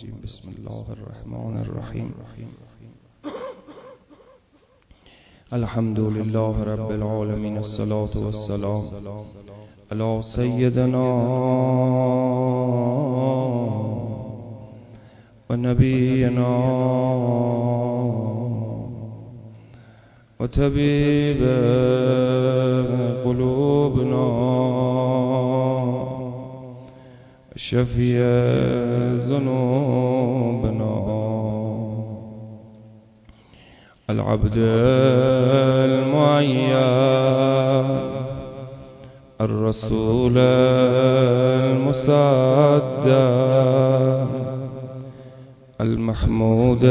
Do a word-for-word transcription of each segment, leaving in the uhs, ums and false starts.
الرجيم بسم الله الرحمن الرحيم الحمد لله رب العالمين الصلاة والسلام على سيدنا ونبينا وطبيب قلوبنا شفيع ذنوبنا العبد المعين الرسول المصدق المحمود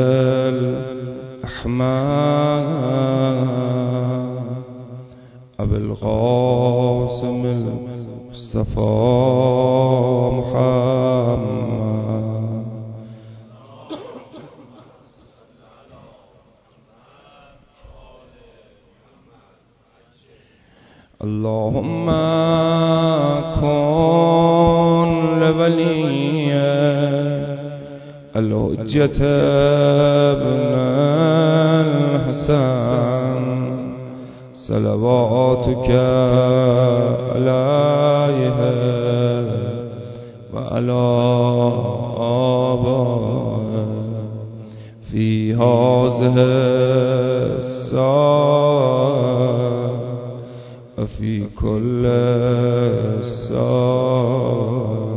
الأحمد أبي القاسم المصطفى محمد اللهم كن لولي الحجة ابن الحسن صلواتك عليه وعلى آبائه في هذه الساعة وفي كل ساعة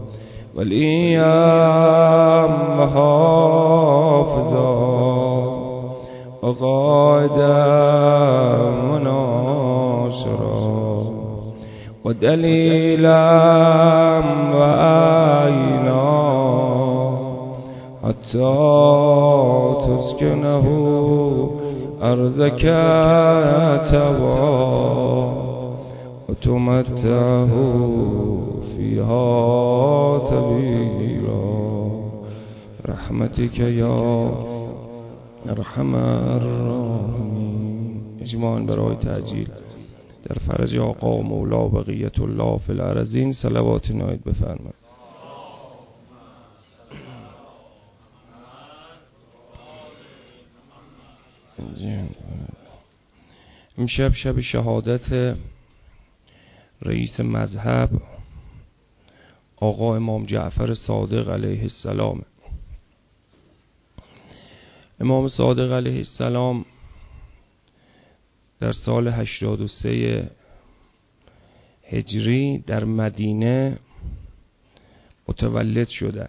والأيام محافظا وقائدا مناصرا ودليلا وعينا حتى تسكنه أرضك تبا وتمتعه فيها طويلا رحمتك يا ارحم الراحمین. اجماعاً برای تعجیل در فرج آقا و مولا بقیت الله فی الارضین صلوات نایید بفرمایید. امشب شب شهادت رئیس مذهب آقا امام جعفر صادق علیه السلام. امام صادق علیه السلام در سال هشتاد و سه هجری در مدینه متولد شدن.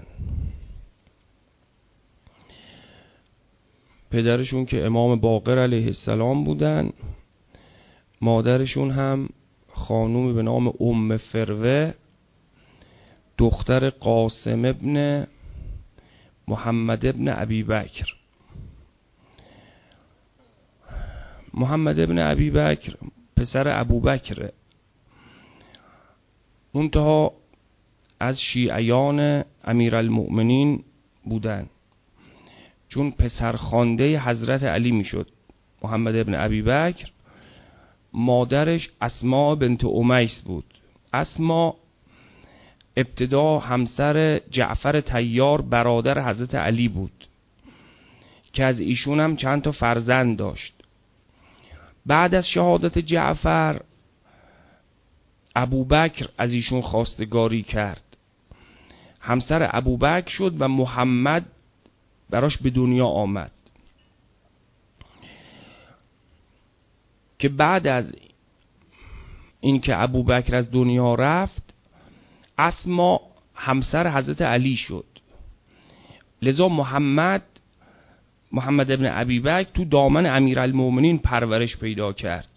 پدرشون که امام باقر علیه السلام بودن، مادرشون هم خانومی به نام ام فروه دختر قاسم ابن محمد ابن ابی بکر. محمد ابن ابی بکر پسر ابو بکره، منتها از شیعیان امیرالمؤمنین بودن، چون پسرخوانده حضرت علی میشد. محمد ابن ابی بکر مادرش اسماء بنت امیس بود. اسماء ابتدا همسر جعفر طیار برادر حضرت علی بود که از ایشون هم چند تا فرزند داشت. بعد از شهادت جعفر ابوبکر از ایشون خواستگاری کرد، همسر ابوبکر شد و محمد براش به دنیا آمد که بعد از اینکه ابوبکر از دنیا رفت اسما همسر حضرت علی شد. لذا محمد محمد ابن ابی بکر تو دامن امیرالمؤمنین پرورش پیدا کرد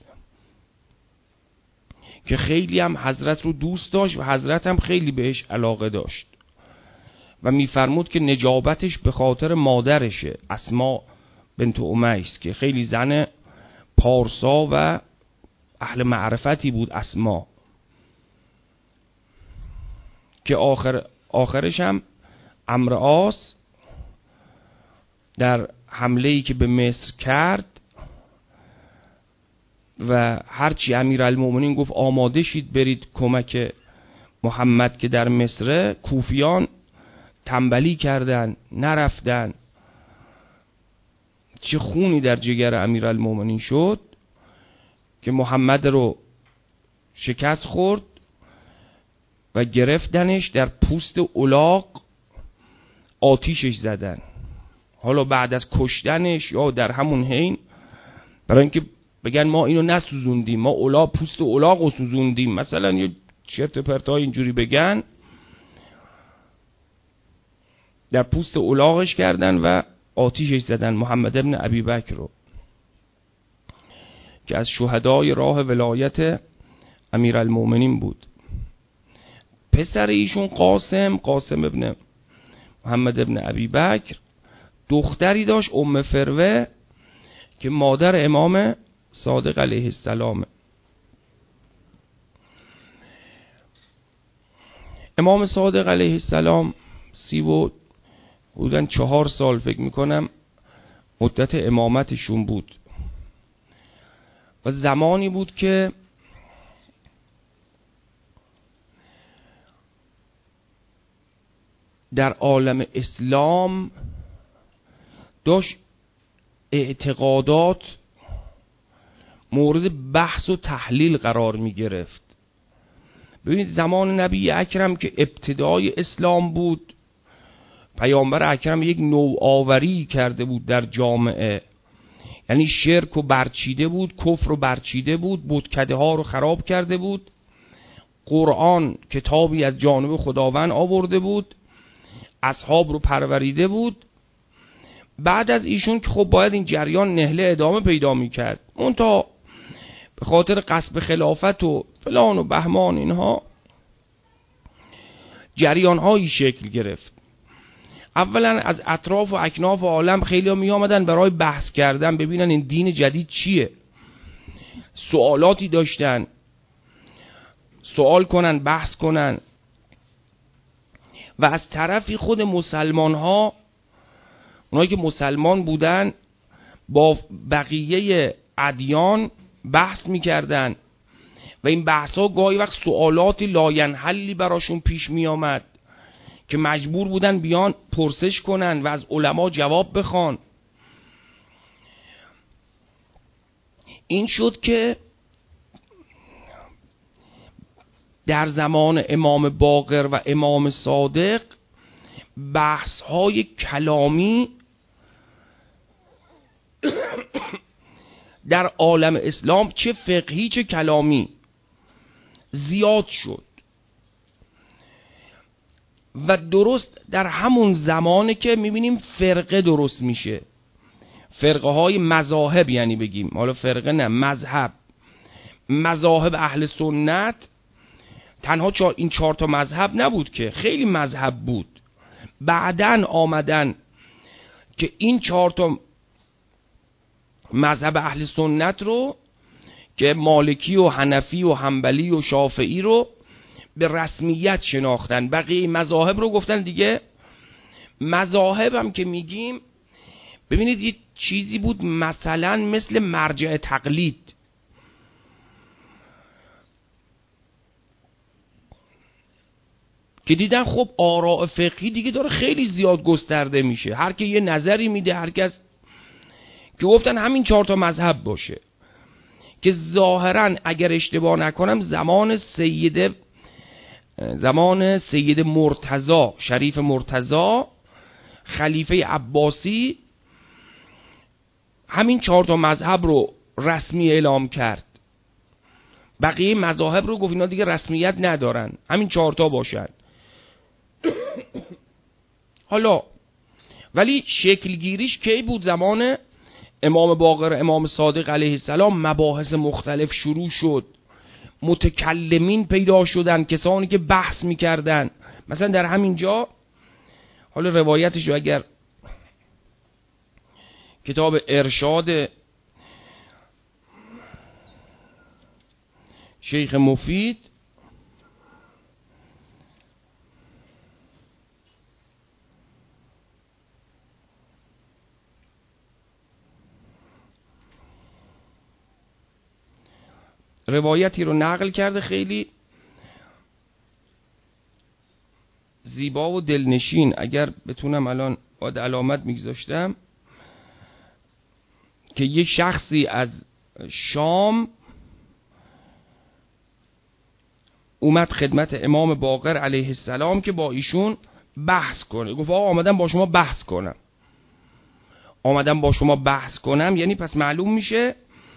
که خیلی هم حضرت رو دوست داشت و حضرت هم خیلی بهش علاقه داشت و میفرمود که نجابتش به خاطر مادرشه، اسما بنت امیس، که خیلی زن پارسا و اهل معرفتی بود اسما، که آخر آخرش هم عمرو عاص در حمله‌ای که به مصر کرد و هرچی امیرالمؤمنین گفت آماده شید برید کمک محمد که در مصر، کوفیان تنبلی کردن، نرفتن. چه خونی در جگر امیرالمومنین شد که محمد رو شکست خورد و گرفتنش، در پوست الاغ آتیشش زدن. حالا بعد از کشتنش یا در همون حین، برای اینکه بگن ما اینو نسوزوندیم، ما الاغ پوست الاغ رو سوزوندیم، مثلا یه چرت پرتای اینجوری بگن، در پوست الاغش کردن و آتیشش زدن محمد ابن ابی بکر رو که از شهدای راه ولایت امیرالمومنین بود. پسر ایشون قاسم قاسم ابن محمد ابن ابی بکر دختری داشت، ام فروه، که مادر امام صادق علیه السلام. امام صادق علیه السلام سی و بودن چهار سال فکر میکنم مدت امامتشون بود و زمانی بود که در عالم اسلام داشت اعتقادات مورد بحث و تحلیل قرار می گرفت. ببینید زمان نبی اکرم که ابتدای اسلام بود، پیامبر اکرم یک نوآوری کرده بود در جامعه، یعنی شرک رو برچیده بود، کفر رو برچیده بود، بتکده ها رو خراب کرده بود. قرآن کتابی از جانب خداوند آورده بود، اصحاب رو پروریده بود. بعد از ایشون که خب باید این جریان نهله ادامه پیدا میکرد، منتها به خاطر غصب خلافت و فلان و بهمان اینها جریان هایی شکل گرفت. اولا از اطراف و اکناف عالم خیلی ها می آمدن برای بحث کردن، ببینن این دین جدید چیه، سوالاتی داشتن، سوال کنن، بحث کنن. و از طرفی خود مسلمان ها، اونایی که مسلمان بودن، با بقیه ادیان بحث میکردن و این بحث ها گاهی وقت سوالاتی لاینحلی براشون پیش می آمد که مجبور بودن بیان پرسش کنن و از علما جواب بخوان. این شد که در زمان امام باقر و امام صادق بحث های کلامی در عالم اسلام، چه فقهی چه کلامی، زیاد شد. و درست در همون زمانه که میبینیم فرقه درست میشه، فرقه های مذاهب، یعنی بگیم حالا فرقه نه، مذهب. مذاهب اهل سنت تنها چار این چهار تا مذهب نبود که، خیلی مذهب بود. بعدن آمدن که این چهار تا مذهب اهل سنت رو که مالکی و حنفی و حنبلی و شافعی رو به رسمیت شناختن، بقیه مذاهب رو گفتن دیگه. مذاهب هم که میگیم، ببینید یه چیزی بود مثلا مثل مرجع تقلید. که دیدن خب آراء فقهی دیگه داره خیلی زیاد گسترده میشه، هر که یه نظری میده، هر کس، که گفتن همین چهار تا مذهب باشه. که ظاهرا اگر اشتباه نکنم زمان سید زمان سید مرتضی، شریف مرتضی خلیفه عباسی، همین چهار تا مذهب رو رسمی اعلام کرد. بقیه مذاهب رو گفت اینا دیگه رسمیت ندارن، همین چهار تا باشن. حالا ولی شکلگیریش کی بود؟ زمان امام باقر، امام صادق علیه السلام مباحث مختلف شروع شد، متکلمین پیدا شدن، کسانی که بحث میکردن. مثلا در همین جا، حالا روایتشو اگر کتاب ارشاد شیخ مفید روایتی رو نقل کرده، خیلی زیبا و دلنشین. اگر بتونم الان باید علامت میگذاشتم که یه شخصی از شام اومد خدمت امام باقر علیه السلام که با ایشون بحث کنه. گفت آقا آمدم با شما بحث کنم. آمدم با شما بحث کنم یعنی پس معلوم میشه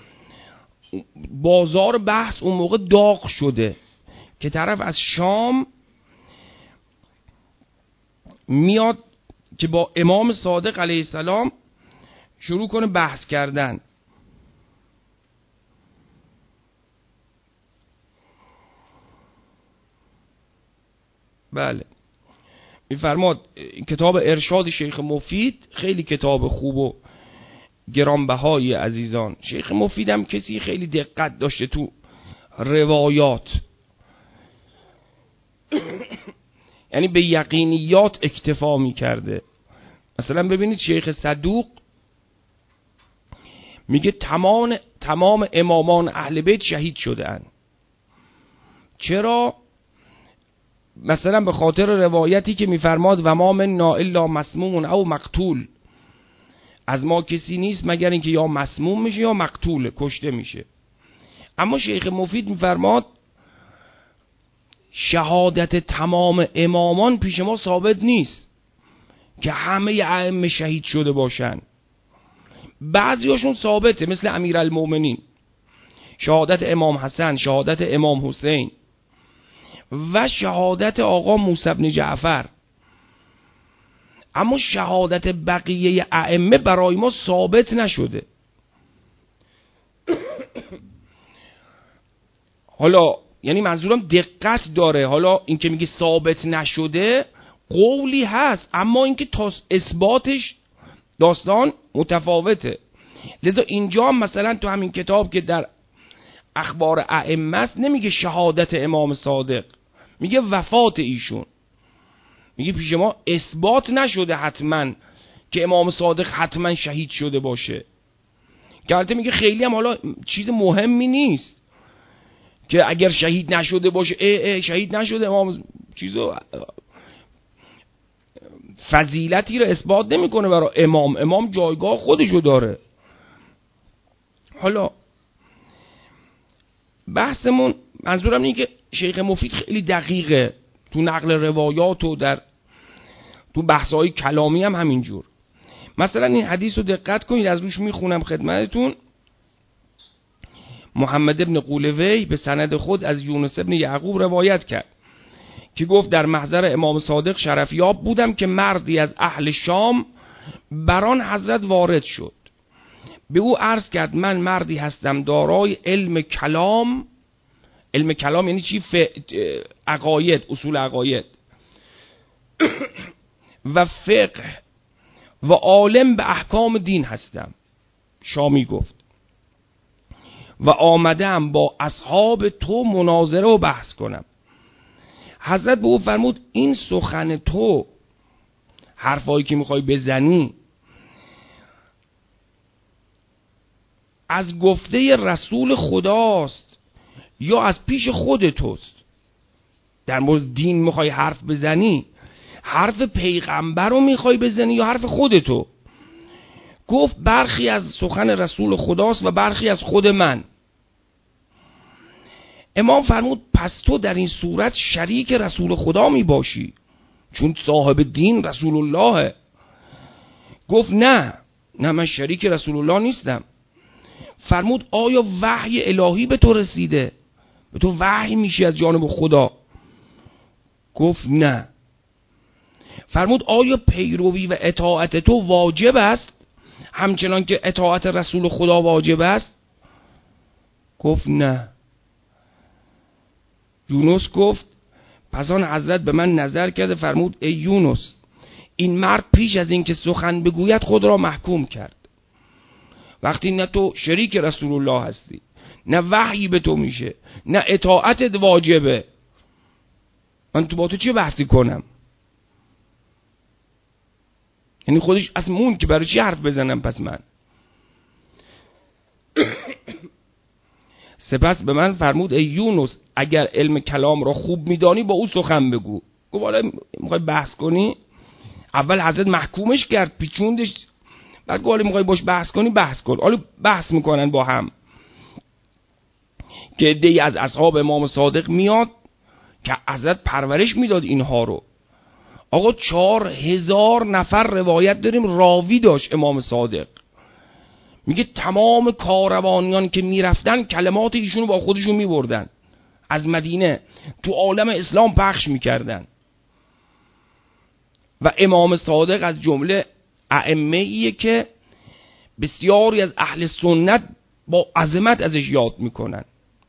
بازار بحث اون موقع داغ شده که طرف از شام میاد که با امام صادق علیه السلام شروع کنه بحث کردن. بله میفرماد کتاب ارشاد شیخ مفید خیلی کتاب خوب و گرانبهایی عزیزان. شیخ مفید هم کسی خیلی دقت داشته تو روایات، یعنی به یقینیات اکتفا میکرده. مثلا ببینید شیخ صدوق میگه تمام تمام امامان اهل بیت شهید شده اند. چرا؟ مثلا به خاطر روایتی که میفرماد و ما منا الا مسموم او مقتول، از ما کسی نیست مگر اینکه یا مسموم میشه یا مقتول، کشته میشه. اما شیخ مفید میفرماد شهادت تمام امامان پیش ما ثابت نیست که همه ائمه شهید شده باشن. بعضیاشون ثابته مثل امیرالمومنین، شهادت امام حسن، شهادت امام حسین و شهادت آقا موسی بن جعفر. اما شهادت بقیه ائمه برای ما ثابت نشده. حالا یعنی منظورم دقت داره. حالا این که میگه ثابت نشده قولی هست، اما اینکه تا اثباتش داستان متفاوته. لذا اینجا هم مثلا تو همین کتاب که در اخبار ائمه است نمیگه شهادت امام صادق، میگه وفات ایشون. میگه پیش ما اثبات نشده حتما که امام صادق حتما شهید شده باشه. که البته میگه خیلی هم حالا چیز مهمی نیست که اگر شهید نشده باشه ای ای شهید نشده امام، چیزو فضیلتی رو اثبات نمیکنه برای امام. امام جایگاه خودشو داره. حالا بحثمون منظورم اینه که شیخ مفید خیلی دقیقه تو نقل روایات و در تو بحث‌های کلامی هم همینجور. مثلا این حدیث رو دقت کنید، از روش میخونم خدمتتون. محمد ابن قولوی به سند خود از یونس ابن یعقوب روایت کرد که گفت در محضر امام صادق شرفیاب بودم که مردی از اهل شام بران حضرت وارد شد. به او عرض کرد من مردی هستم دارای علم کلام. علم کلام یعنی چی؟ ف... عقاید، اصول عقاید و فقه و عالم به احکام دین هستم. شامی گفت و آمدم با اصحاب تو مناظره و بحث کنم. حضرت به او فرمود این سخن تو، حرفایی که میخوای بزنی، از گفته رسول خداست یا از پیش خود توست؟ در مورد دین میخوای حرف بزنی، حرف پیغمبر رو میخوای بزنی یا حرف خودتو؟ گفت برخی از سخن رسول خداست و برخی از خود من. امام فرمود پس تو در این صورت شریک رسول خدا می باشی، چون صاحب دین رسول الله. گفت نه نه من شریک رسول الله نیستم. فرمود آیا وحی الهی به تو رسیده؟ به تو وحی میشه از جانب خدا؟ گفت نه. فرمود آیا پیروی و اطاعت تو واجب است همچنان که اطاعت رسول خدا واجب است؟ گفت نه. یونس گفت پس آن حضرت به من نظر کرده فرمود ای یونس، این مرد پیش از اینکه سخن بگوید خود را محکوم کرد. وقتی نه تو شریک رسول الله هستی، نه وحی به تو میشه، نه اطاعتت واجبه، من تو با تو چه بحثی کنم؟ یعنی خودش از مون که برای چی حرف بزنم پس من؟ سپس به من فرمود ای یونس اگر علم کلام را خوب میدانی با او سخن بگو. گفت حالا میخوای بحث کنی؟ اول حضرت محکومش کرد، پیچوندش، بعد گفت حالا میخوای باش بحث کنی بحث کن. حالا بحث میکنن با هم که عده‌ای از اصحاب امام صادق میاد که حضرت پرورش میداد اینها رو. آقا چهار هزار نفر روایت داریم راوی داشت امام صادق. میگه تمام کاروانیان که میرفتن کلمات ایشونو با خودشون میبردن، از مدینه تو عالم اسلام پخش میکردن. و امام صادق از جمله ائمه ایه که بسیاری از اهل سنت با عظمت ازش یاد میکنن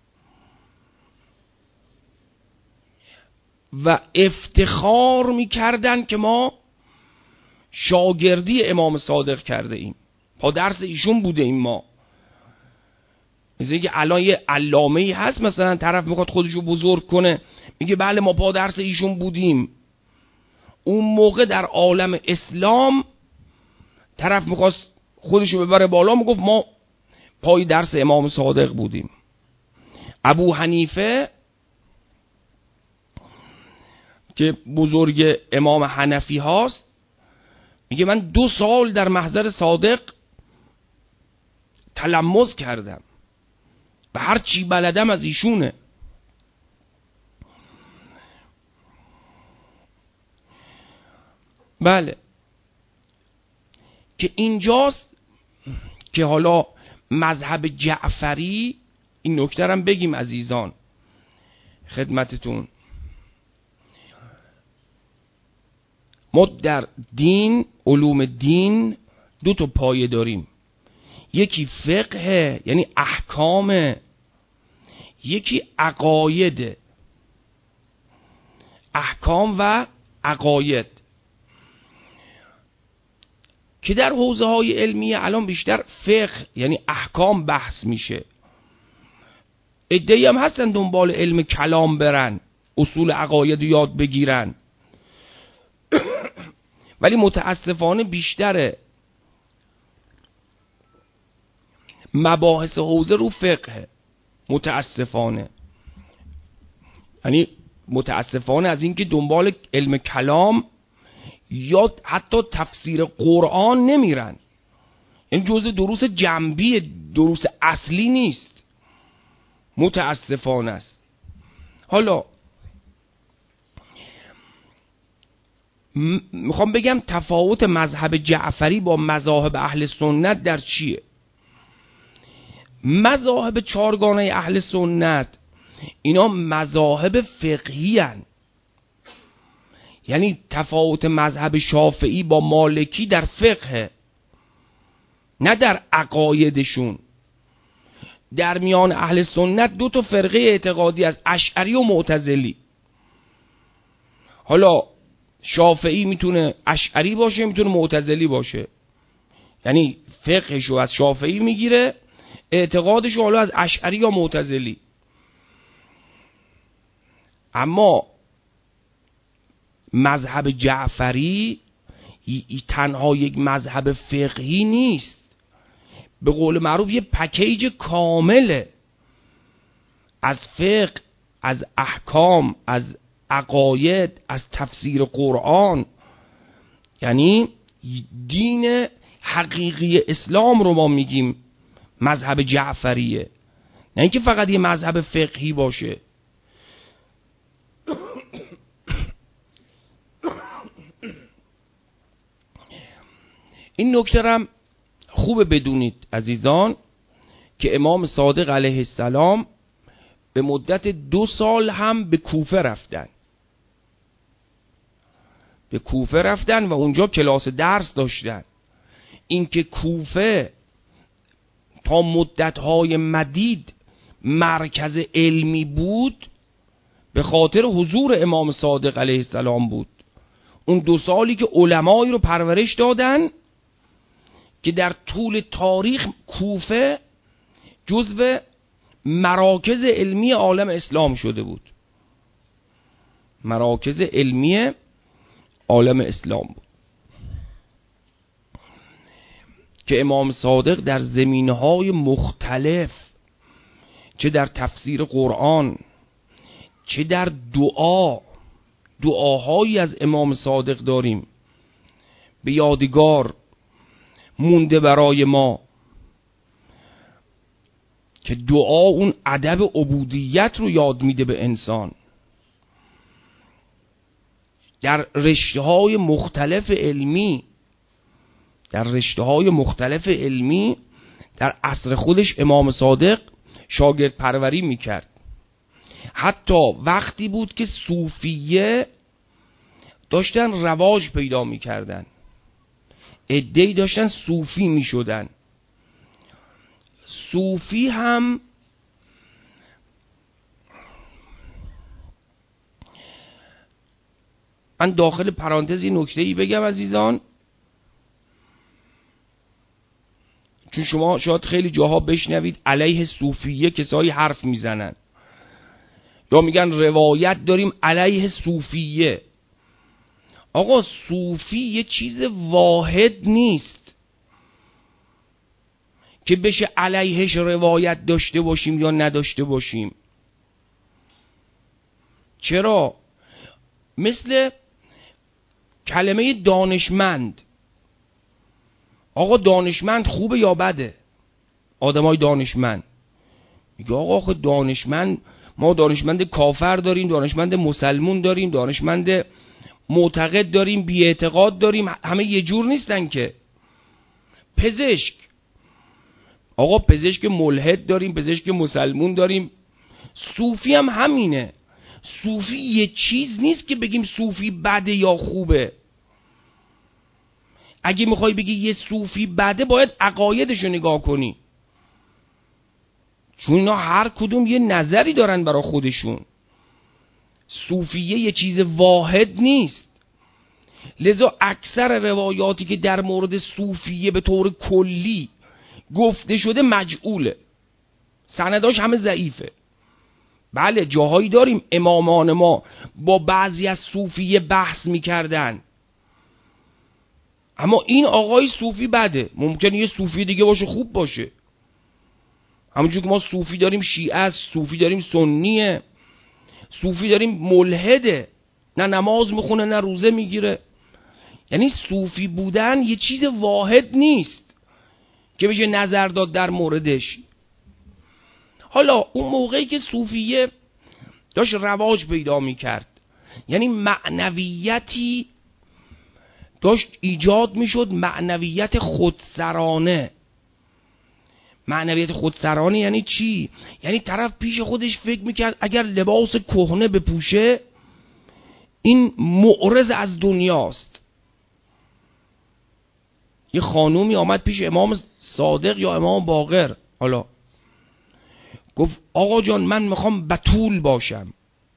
و افتخار میکردن که ما شاگردی امام صادق کرده ایم، پا درس ایشون بوده ایم. ما مثل اینکه الان یه علامه‌ای هست مثلا طرف میخواد خودشو بزرگ کنه میگه بله ما پا درس ایشون بودیم. اون موقع در عالم اسلام طرف میخواست خودشو ببره بالا میگفت ما پای درس امام صادق بودیم. ابو حنیفه که بزرگ امام حنفی هاست میگه من دو سال در محضر صادق تلمذ کردم و هر چی بلدم از ایشونه. بله که اینجاست که حالا مذهب جعفری، این نکته هم بگیم عزیزان خدمتتون، ما در دین، علوم دین دو تا پایه داریم، یکی فقه یعنی احکام، یکی عقاید. احکام و عقاید که در حوزه های علمیه الان بیشتر فقه یعنی احکام بحث میشه. عده‌ای هم هستن دنبال علم کلام برن، اصول عقاید رو یاد بگیرن، ولی متاسفانه بیشتر مباحث حوزه رو فقه. متاسفانه یعنی متاسفانه از اینکه دنبال علم کلام یا حتی تفسیر قرآن نمیرن، این جزء دروس جنبی، دروس اصلی نیست. متاسفانه است. حالا میخوام بگم تفاوت مذهب جعفری با مذاهب اهل سنت در چیه. مذاهب چارگانه اهل سنت اینا مذاهب فقهی هن. یعنی تفاوت مذهب شافعی با مالکی در فقه، نه در عقایدشون. در میان اهل سنت دو تا فرقه اعتقادی از اشعری و معتزلی. حالا شافعی میتونه اشعری باشه، میتونه معتزلی باشه، یعنی فقهشو از شافعی میگیره، اعتقادشو حالا از اشعری یا معتزلی. اما مذهب جعفری ای ای تنها یک مذهب فقهی نیست، به قول معروف یه پکیج کامله از فقه، از احکام، از عقاید، از تفسیر قرآن. یعنی دین حقیقی اسلام رو ما میگیم مذهب جعفریه، نه اینکه فقط یه مذهب فقهی باشه. این نکته هم خوبه بدونید عزیزان که امام صادق علیه السلام به مدت دو سال هم به کوفه رفتن به کوفه رفتن و اونجا کلاس درس داشتن. اینکه کوفه تا مدت‌های مدید مرکز علمی بود به خاطر حضور امام صادق علیه السلام بود. اون دو سالی که علمایی رو پرورش دادن که در طول تاریخ کوفه جزو مراکز علمی عالم اسلام شده بود. مراکز علمی عالم اسلام بود که امام صادق در زمینه‌های مختلف، چه در تفسیر قرآن، چه در دعا، دعاهایی از امام صادق داریم به یادگار مونده برای ما که دعا اون ادب عبودیت رو یاد میده به انسان. در رشته‌های مختلف علمی در رشته‌های مختلف علمی در عصر خودش امام صادق شاگرد پروری میکرد. حتی وقتی بود که صوفیه داشتن رواج پیدا میکردن، عده‌ای داشتن صوفی میشدن. صوفی هم من داخل پرانتز نکته‌ای بگم عزیزان، چون شما شاید خیلی جاها بشنوید علیه صوفیه کسایی حرف میزنن یا میگن روایت داریم علیه صوفیه. آقا صوفی یه چیز واحد نیست که بشه علیهش روایت داشته باشیم یا نداشته باشیم. چرا؟ مثل کلمه دانشمند. آقا دانشمند خوبه یا بده؟ آدمای دانشمند میگه آقا آخه دانشمند، ما دانشمند کافر داریم، دانشمند مسلمون داریم، دانشمند معتقد داریم، بی اعتقاد داریم، همه یه جور نیستن که. پزشک، آقا پزشک ملحد داریم، پزشک مسلمون داریم. صوفی هم همینه. صوفی یه چیز نیست که بگیم صوفی بده یا خوبه. اگه میخوای بگی یه صوفی بده باید عقایدشو نگاه کنی، چون اینا هر کدوم یه نظری دارن برای خودشون. صوفیه یه چیز واحد نیست. لذا اکثر روایاتی که در مورد صوفیه به طور کلی گفته شده مجعوله، سنداش همه ضعیفه. بله جاهایی داریم امامان ما با بعضی از صوفیه بحث میکردن، اما این آقای صوفی بده. ممکنه یه صوفی دیگه باشه خوب باشه. همونجور که ما صوفی داریم شیعه است، صوفی داریم سنیه، صوفی داریم ملحده، نه نماز میخونه نه روزه میگیره. یعنی صوفی بودن یه چیز واحد نیست که بشه نظر داد در موردش. حالا اون موقعی که صوفیه داشت رواج پیدا میکرد، یعنی معنویتی داشت ایجاد میشد، معنویت خودسرانه. معنویت خودسرانه یعنی چی؟ یعنی طرف پیش خودش فکر میکرد اگر لباس کهنه بپوشه این معرض از دنیاست. یه خانومی آمد پیش امام صادق یا امام باقر، حالا گفت آقا جان من میخوام بتول باشم.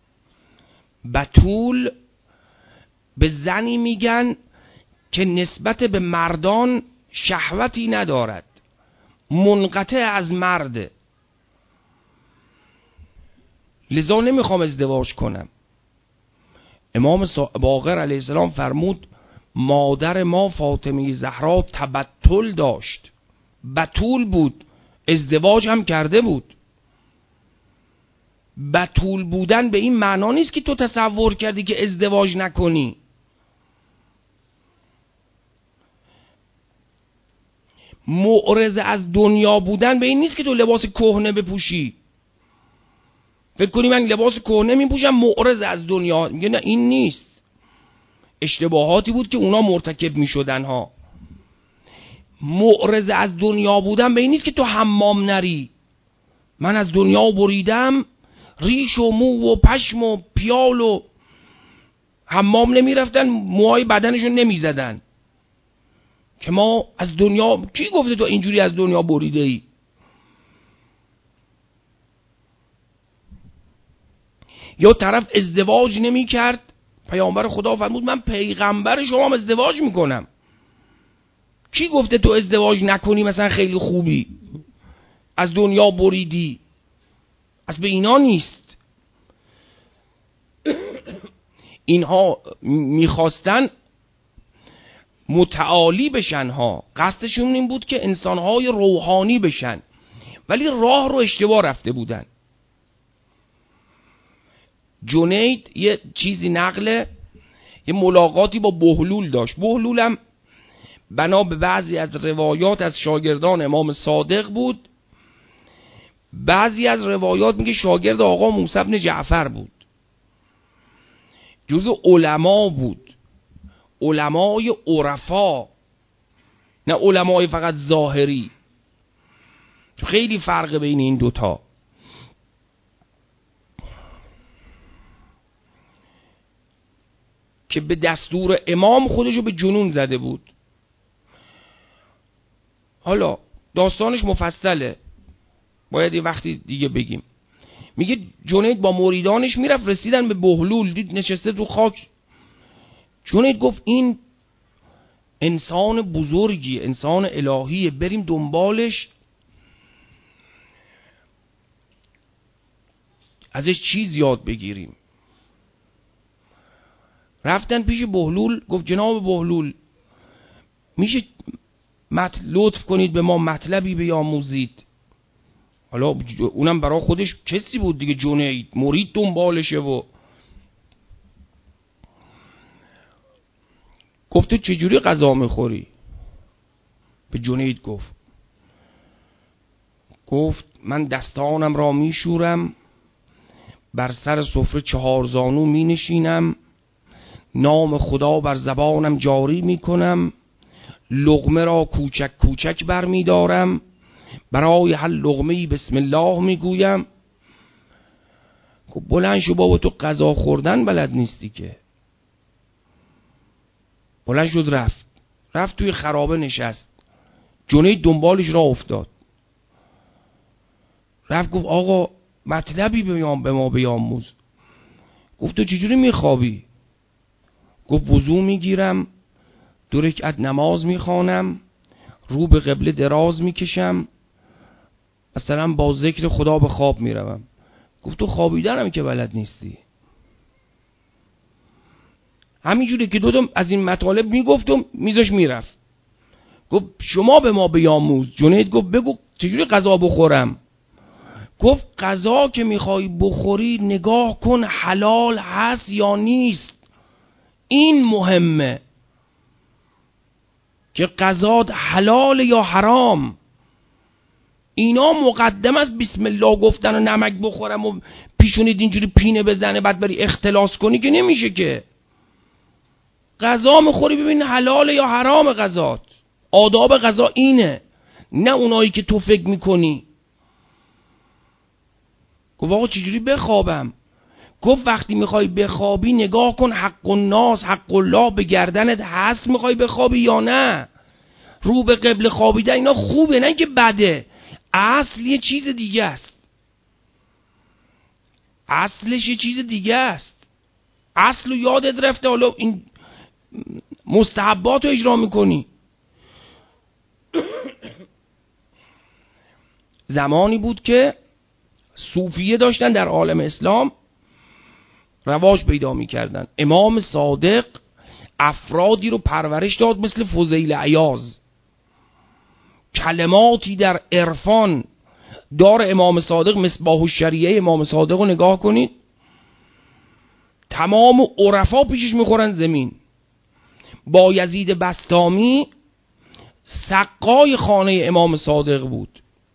بتول به زنی میگن که نسبت به مردان شهوتی ندارد، منقطع از مرده، لذا نمیخوام ازدواج کنم. امام باقر علیه السلام فرمود مادر ما فاطمه زهرا تبتل داشت، بتول بود، ازدواج هم کرده بود. بتول بودن به این معنا نیست که تو تصور کردی که ازدواج نکنی. معرض از دنیا بودن به این نیست که تو لباس کهنه بپوشی. فکر کنی من لباس کهنه میپوشم معرض از دنیا، میگه نه این نیست. اشتباهاتی بود که اونا مرتکب میشدن ها. معرض از دنیا بودن به این نیست که تو حمام نری. من از دنیا بریدم، ریش و مو و پشم و پیال و حمام نمیرفتن، موهای بدنشون نمیزدن که ما از دنیا. کی گفته تو اینجوری از دنیا بریده ای؟ یا طرف ازدواج نمی کرد، پیامبر خدا فرمود من پیغمبر شما هم ازدواج میکنم. کی گفته تو ازدواج نکنی مثلا خیلی خوبی، از دنیا بریدی؟ از به اینا نیست. اینها میخواستن متعالی بشن ها، قصدشون این بود که انسانهای روحانی بشن، ولی راه رو اشتباه رفته بودن. جنید یه چیزی نقله یه ملاقاتی با بهلول داشت. بهلول هم بنا به بعضی از روایات از شاگردان امام صادق بود، بعضی از روایات میگه شاگرد آقا موسی بن جعفر بود، جزء علما بود، علمای عرفا، نه علمای فقط ظاهری. خیلی فرق بین این دوتا. که به دستور امام خودشو به جنون زده بود. حالا داستانش مفصله، باید یه وقتی دیگه بگیم. میگه جنید با مریدانش میرفت، رسیدن به بهلول، دید نشسته تو خاک. جنید گفت این انسان بزرگی، انسان الهیه، بریم دنبالش، ازش چیز یاد بگیریم. رفتن پیش بهلول، گفت جناب بهلول میشه مطل... لطف کنید به ما مطلبی بیاموزید. حالا اونم برای خودش کسی بود دیگه، جنید مرید دنبالشه. و گفت تو چجوری غذا میخوری؟ به جنید گفت گفت من دستانم را میشورم، بر سر سفره چهار زانو می نشینم، نام خدا بر زبانم جاری می کنم، لقمه را کوچک کوچک بر می دارم، برای هر لقمه‌ای بسم الله می گویم. بلند شو بابا، تو غذا خوردن بلد نیستی که. بلند شد رفت رفت توی خرابه نشست. جنید دنبالش را افتاد، رفت گفت آقا مطلبی به ما بیاموز. گفت تو چجوری میخوابی؟ گفت وضو میگیرم، دو رکعت نماز میخوانم، رو به قبله دراز میکشم، مثلا با ذکر خدا به خواب میروم. گفت تو خوابیدنم که بلد نیستی. همینجوری که دودم از این مطالب میگفتم میذاش میرفت. گفت شما به ما بیاموز. جنید گفت بگو چجوری غذا بخورم؟ گفت غذا که میخوای بخوری نگاه کن حلال هست یا نیست، این مهمه که غذات حلال یا حرام. اینا مقدم است بسم الله گفتن و نمک بخورم و پیشونید اینجوری پینه بزنه بعد بری اختلاس کنی که نمیشه که. غذا میخوری ببین حلال یا حرام غذات. آداب غذا اینه، نه اونایی که تو فکر میکنی. گفت آقا چجوری بخوابم؟ گفت وقتی میخوای بخوابی نگاه کن حق الناس حق الله به گردنت هست، میخوای بخوابی یا نه. رو به قبل خوابیدن اینا خوبه، نه که بده. اصل یه چیز دیگه است، اصلش یه چیز دیگه است. اصل رو یادت رفته، حالا این مستحبات رو اجرا میکنی. زمانی بود که صوفیه داشتن در عالم اسلام رواج پیدا میکردن. امام صادق افرادی رو پرورش داد مثل فضیل عیاض. کلماتی در عرفان دار امام صادق، مصباح الشریعه امام صادق رو نگاه کنید، تمام عرفا پیشش میخورن زمین. بایزید بسطامی سقای خانه امام صادق بود.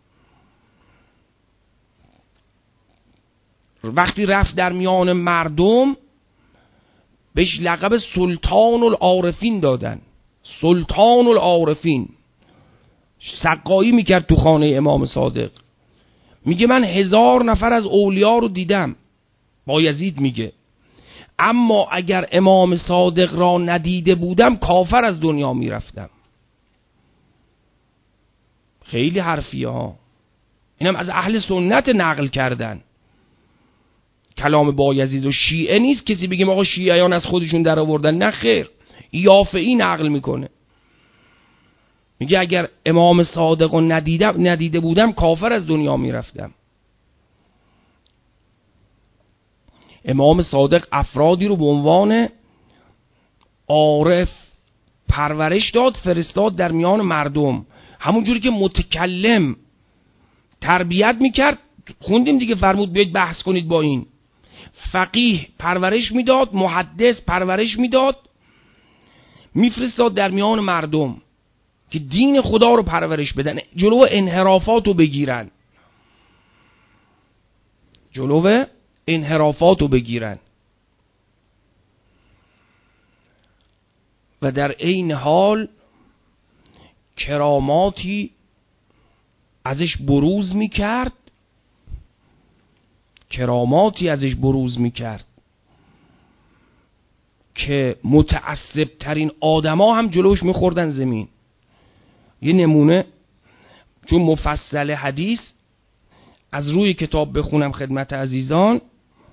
وقتی رفت در میان مردم بهش لقب سلطان العارفین دادن. سلطان العارفین سقایی میکرد تو خانه امام صادق. میگه من هزار نفر از اولیا رو دیدم، بایزید میگه، اما اگر امام صادق را ندیده بودم کافر از دنیا میرفتم. خیلی حرفیه ها، اینم از اهل سنت نقل کردن. کلام بایزید و شیعه نیست کسی بگیم آقا شیعیان از خودشون در آوردن، نه خیر، یافعی نقل میکنه. میگه اگر امام صادق رو ندیدم ندیده بودم کافر از دنیا میرفتم. امام صادق افرادی رو به عنوان عارف پرورش داد، فرستاد در میان مردم. همون جوری که متکلم تربیت میکرد، خوندیم دیگه، فرمود بیاید بحث کنید با این. فقیه پرورش میداد، محدث پرورش میداد، میفرستاد در میان مردم که دین خدا رو پرورش بدن، جلو انحرافات رو بگیرن، جلو انحرافات رو بگیرن و در عین حال کراماتی ازش بروز میکرد، کراماتی ازش بروز میکرد که متعصب ترین آدما هم جلوش میخوردن زمین. یه نمونه، چون مفصل حدیث از روی کتاب بخونم خدمت عزیزان،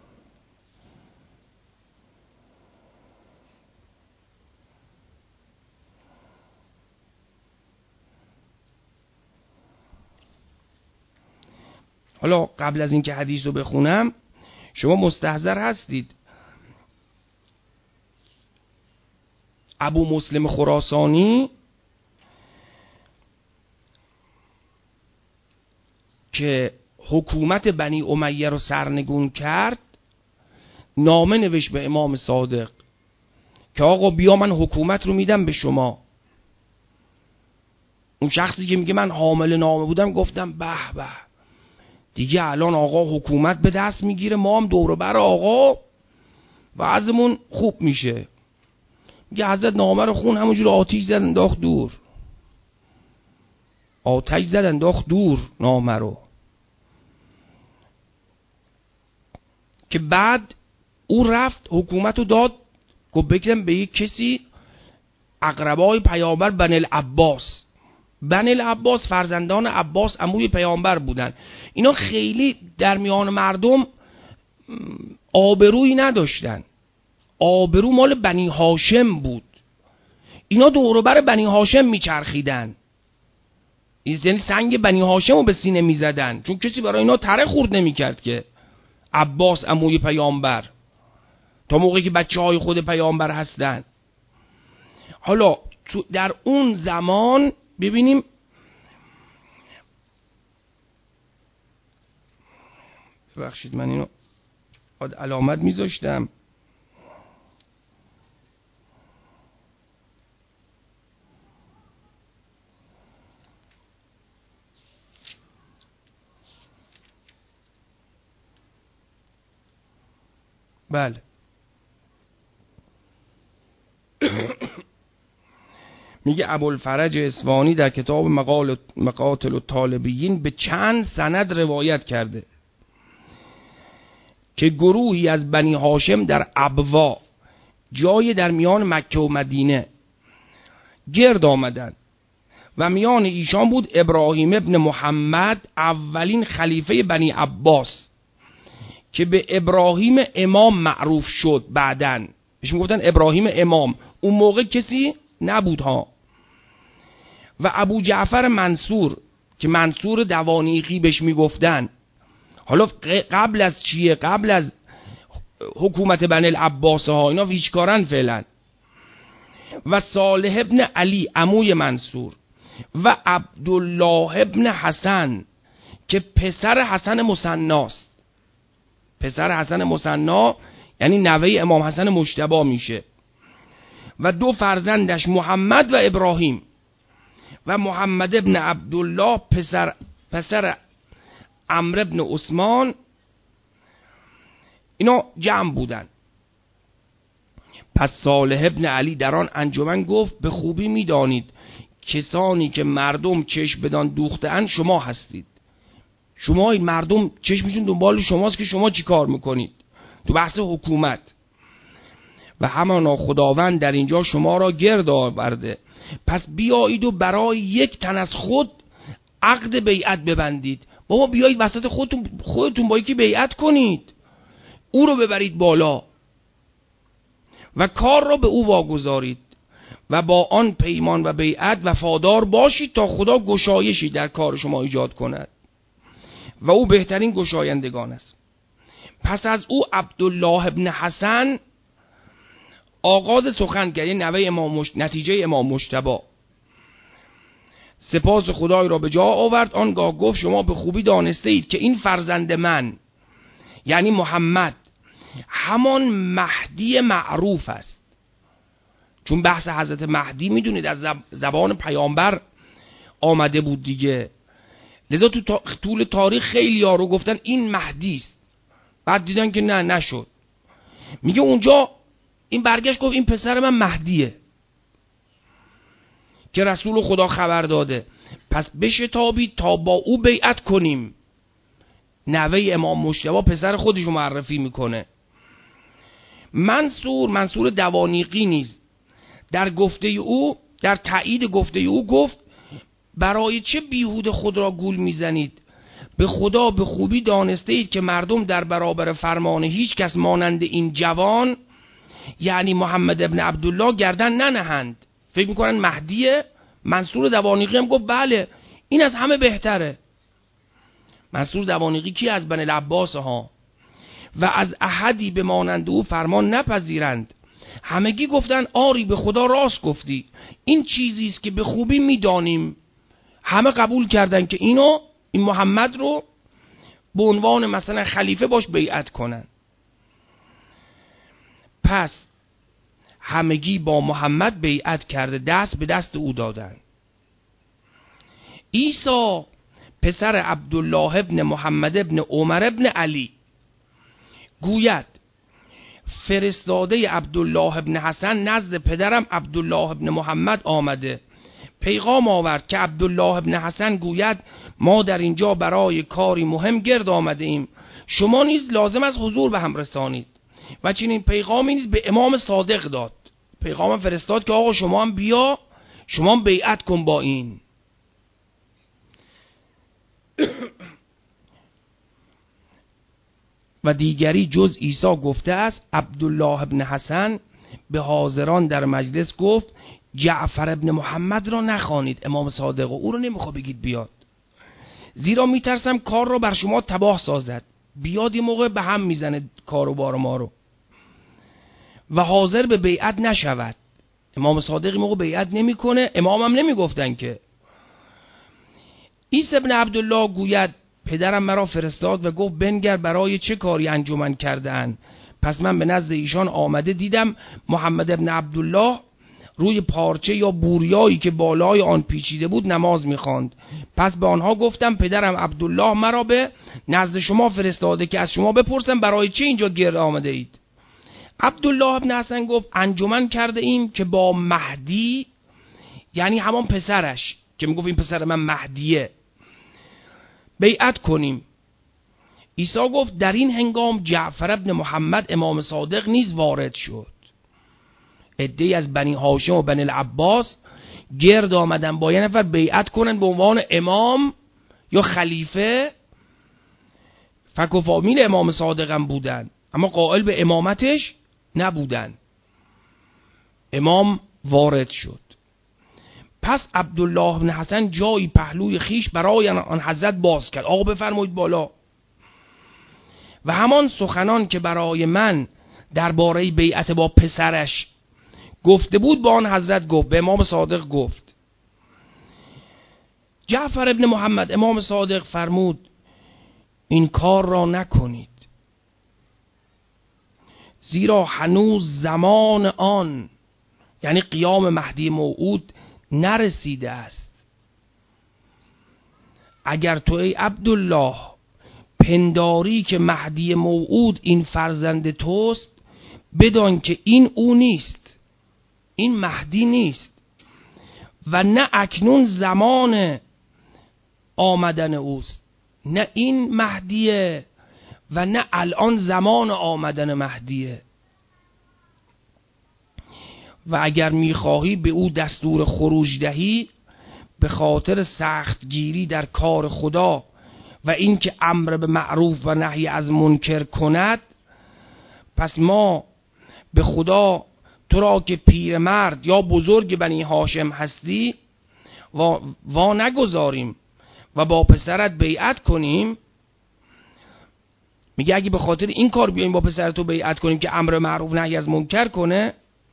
حالا قبل از اینکه حدیث رو بخونم شما مستحضر هستید ابو مسلم خراسانی که حکومت بنی امیه رو سرنگون کرد نامه نوشت به امام صادق که آقا بیا من حکومت رو میدم به شما. اون شخصی که میگه من حامل نامه بودم گفتم به به دیگه الان آقا حکومت به دست میگیره، ما هم دور و بر آقا وضعمون خوب میشه. میگه حضرت نامه رو خون، همونجور آتیش زد انداخت دور، آتش زد انداخت دور نامه رو. که بعد او رفت حکومت رو داد، گفت بگم به یک کسی اقربای پیامبر بنی العباس. بنی العباس فرزندان عباس عموی پیامبر بودن. اینا خیلی در میان مردم آبرویی نداشتن، آبرو مال بنی هاشم بود. اینا دور و بر بنی هاشم میچرخیدن، یعنی سنگ بنی هاشم رو به سینه میزدن، چون کسی برای اینا تره خورد نمیکرد که عباس عموی پیامبر تا موقعی که بچه های خود پیامبر هستن. حالا تو در اون زمان ببینیم ببخشید من اینو علامت میذاشتم. بله میگه ابوالفرج اصفهانی در کتاب مقاتل الطالبیین به چند سند روایت کرده که گروهی از بنی هاشم در ابوا، جای در میان مکه و مدینه، گرد آمدند و میان ایشان بود ابراهیم ابن محمد، اولین خلیفه بنی عباس که به ابراهیم امام معروف شد. بعدن بهش میگفتن ابراهیم امام، اون موقع کسی نبود ها. و ابو جعفر منصور که منصور دوانیقی بهش میگفتن. حالا قبل از چیه؟ قبل از حکومت بنی العباس ها، اینا ویچکارن فعلا. و صالح ابن علی عموی منصور و عبدالله ابن حسن که پسر حسن مثناست. پسر حسن مثنا یعنی نوه امام حسن مجتبی میشه. و دو فرزندش محمد و ابراهیم و محمد ابن عبدالله پسر پسر عمرو ابن عثمان، اینا جمع بودن. پس صالح ابن علی در آن انجمن گفت به خوبی میدانید کسانی که مردم چشم بدان دوخته‌اند شما هستید. شما این مردم چشمشون دنبال شماست که شما چی کار میکنید تو بحث حکومت. و همانا خداوند در اینجا شما را گرد آورده، پس بیایید و برای یک تن از خود عقد بیعت ببندید. بابا بیایید وسط خودتون خودتون با یکی بیعت کنید، او رو ببرید بالا و کار را به او واگذارید و با آن پیمان و بیعت وفادار باشید تا خدا گشایشی در کار شما ایجاد کند و او بهترین گشایندگان است. پس از او عبدالله ابن حسن آغاز سخن کرد، نوه امام مش... نتیجه امام مجتبی. سپاس خدای را به جا آورد، آنگاه گفت شما به خوبی دانسته اید که این فرزند من یعنی محمد همان مهدی معروف است. چون بحث حضرت مهدی میدونید از زبان پیامبر آمده بود دیگه، لذا تو تا... طول تاریخ خیلی یارو گفتن این مهدی است، بعد دیدن که نه نشد. میگه اونجا این برگشت گفت این پسر من مهدیه که رسول خدا خبر داده، پس بشتابید تا با او بیعت کنیم. نوه امام مجتبی پسر خودش رو معرفی میکنه. منصور منصور دوانیقی نیز در گفته او، در تایید گفته او گفت برای چه بیهوده خود را گول میزنید؟ به خدا به خوبی دانسته اید که مردم در برابر فرمان هیچ کس مانند این جوان یعنی محمد ابن عبدالله گردن ننهند. فکر میکنن مهدیه. منصور دوانیقی هم گفت بله این از همه بهتره. منصور دوانیقی کی؟ از بنی العباس ها. و از احدی به مانند او فرمان نپذیرند. همگی گفتن آری به خدا راست گفتی، این چیزی است که به خوبی میدانیم. همه قبول کردن که اینو این محمد رو به عنوان مثلا خلیفه باش بیعت کنن. پس همگی با محمد بیعت کرده دست به دست او دادن. عیسی پسر عبدالله ابن محمد ابن عمر ابن علی گوید فرستاده عبدالله ابن حسن نزد پدرم عبدالله ابن محمد آمده، پیغام آورد که عبدالله ابن حسن گوید ما در اینجا برای کاری مهم گرد آمده ایم، شما نیز لازم از حضور به هم رسانید. و چنین پیغامی نیز به امام صادق داد. پیغام فرستاد که آقا شما هم بیا، شما هم بیعت کن با این. و دیگری جز عیسی گفته است عبدالله ابن حسن به حاضران در مجلس گفت جعفر ابن محمد را نخوانید، امام صادق، و او رو نمیخوا بگید بیاد، زیرا میترسم کار را بر شما تباه سازد، بیاد این موقع به هم میزنه کار و بار ما رو و حاضر به بیعت نشود. امام صادق این موقع بیعت نمیکنه، امام هم نمیگفتن که. عیسی ابن عبدالله گوید پدرم مرا فرستاد و گفت بنگر برای چه کاری انجمن کرده اند. پس من به نزد ایشان آمده دیدم محمد ابن عبدالله روی پارچه یا بوریایی که بالای آن پیچیده بود نماز میخواند. پس به آنها گفتم پدرم عبدالله مرا به نزد شما فرستاده که از شما بپرسم برای چه اینجا گرد آمده اید. عبدالله ابن حسن گفت انجمن کرده ایم که با مهدی، یعنی همان پسرش که میگفت این پسر من مهدیه، بیعت کنیم. عیسی گفت در این هنگام جعفر ابن محمد امام صادق نیز وارد شد. عده‌ای از بنی هاشم و بنی العباس گرد آمدن با یه نفر بیعت کنن به عنوان امام یا خلیفه. فک و فامیل امام صادق هم بودن اما قائل به امامتش نبودن. امام وارد شد. پس عبدالله بن حسن جایی پهلوی خیش برای آن حضرت باز کرد. آقا بفرمایید بالا. و همان سخنان که برای من درباره بیعت با پسرش گفته بود با آن حضرت گفت، به امام صادق گفت. جعفر ابن محمد امام صادق فرمود این کار را نکنید، زیرا هنوز زمان آن یعنی قیام مهدی موعود نرسیده است. اگر تو ای عبدالله پنداری که مهدی موعود این فرزند توست، بدان که این او نیست، این مهدی نیست و نه اکنون زمان آمدن اوست، نه این مهدیه و نه الان زمان آمدن مهدیه. و اگر میخواهی به او دستور خروج دهی به خاطر سختگیری در کار خدا و اینکه امر به معروف و نهی از منکر کند، پس ما به خدا تو را که پیرمرد یا بزرگ بنی هاشم هستی و وا نگذاریم و با پسرت بیعت کنیم. میگه اگه به خاطر این کار بیاییم با پسرتو بیعت کنیم که امر معروف نهی از منکر کنه.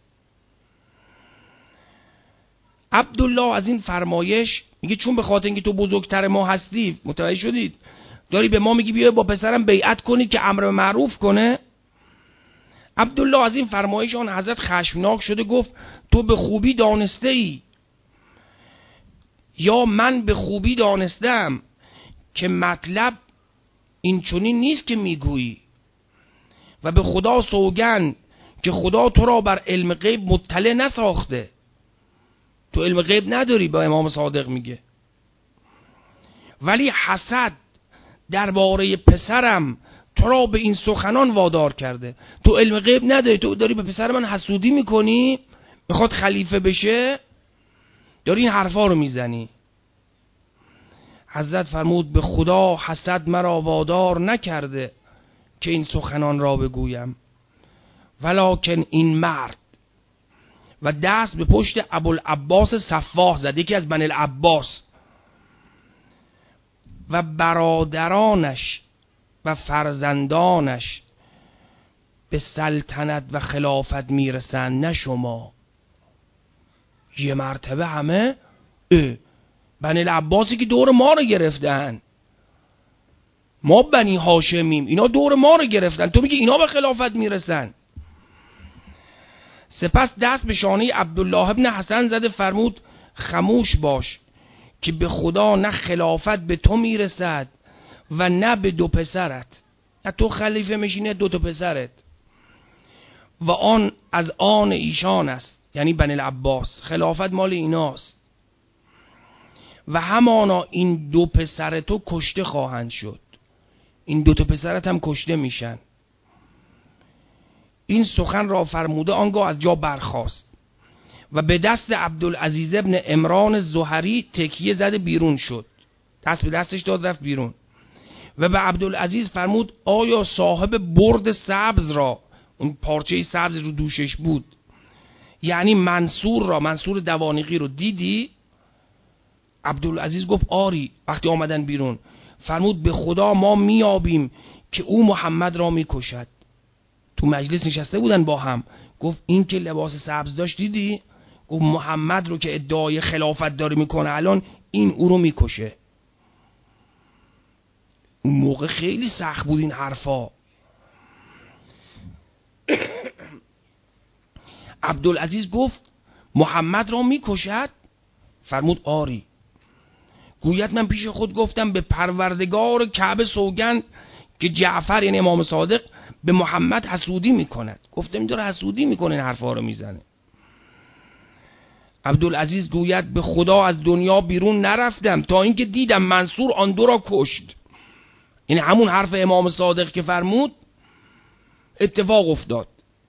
عبدالله از این فرمایش میگه چون به خاطر اینکه تو بزرگتر ما هستی، متوجه شدید، داری به ما میگی بیا با پسرم بیعت کنی که امر معروف کنه. عبدالله از این فرمایش آن حضرت خشمناک شده گفت تو به خوبی دانسته ای یا من به خوبی دانستم که مطلب این چنین نیست که میگویی و به خدا سوگند که خدا تو را بر علم غیب مطلع نساخته. تو علم غیب نداری، با امام صادق میگه، ولی حسد درباره پسرم تو را به این سخنان وادار کرده. تو علم غیب نداری، تو داری به پسر من حسودی میکنی، میخواد خلیفه بشه، داری این حرفا رو میزنی. حضرت فرمود به خدا حسد مرا وادار نکرده که این سخنان را بگویم، ولکن این مرد، و دست به پشت ابوالعباس صفاح زد، یکی از بنی العباس، و برادرانش و فرزندانش به سلطنت و خلافت میرسند، نه شما. یه مرتبه همه بنی العباسی که دور ما رو گرفتن، ما بنی هاشمیم، اینا دور ما رو گرفتن، تو میگی اینا به خلافت میرسن. سپس دست به شانه عبدالله ابن حسن زده فرمود خموش باش که به خدا نه خلافت به تو میرسد و نه به دو پسرت، نه تو خلیفه میشی نه دو تا پسرت، و آن از آن ایشان است، یعنی بنی العباس، خلافت مال ایناست، و همانا این دو پسر تو کشته خواهند شد، این دو تا پسرت هم کشته میشن. این سخن را فرموده آنگاه از جا برخاست و به دست عبدالعزیز ابن عمران زهری تکیه زده بیرون شد، دست به دستش داد رفت بیرون و به عبدالعزیز فرمود آیا صاحب برد سبز را، اون پارچه سبز رو دوشش بود، یعنی منصور را، منصور دوانیقی رو دیدی؟ عبدالعزیز گفت آری. وقتی آمدن بیرون فرمود به خدا ما میابیم که او محمد را میکشد. تو مجلس نشسته بودن با هم، گفت این که لباس سبز داشت دیدی؟ گفت محمد رو که ادعای خلافت داره میکنه الان، این او رو میکشه. اون موقع خیلی سخت بود این حرفا. عبدالعزیز گفت محمد را میکشد؟ فرمود آری. گوید من پیش خود گفتم به پروردگار کعبه سوگند که جعفر یعنی امام صادق به محمد حسودی میکند. گفتم این داره حسودی میکنه، این حرفا رو میزنه. عبدالعزیز گوید به خدا از دنیا بیرون نرفتم تا اینکه دیدم منصور آن دو را کشت. یعنی همون حرف امام صادق که فرمود اتفاق افتاد.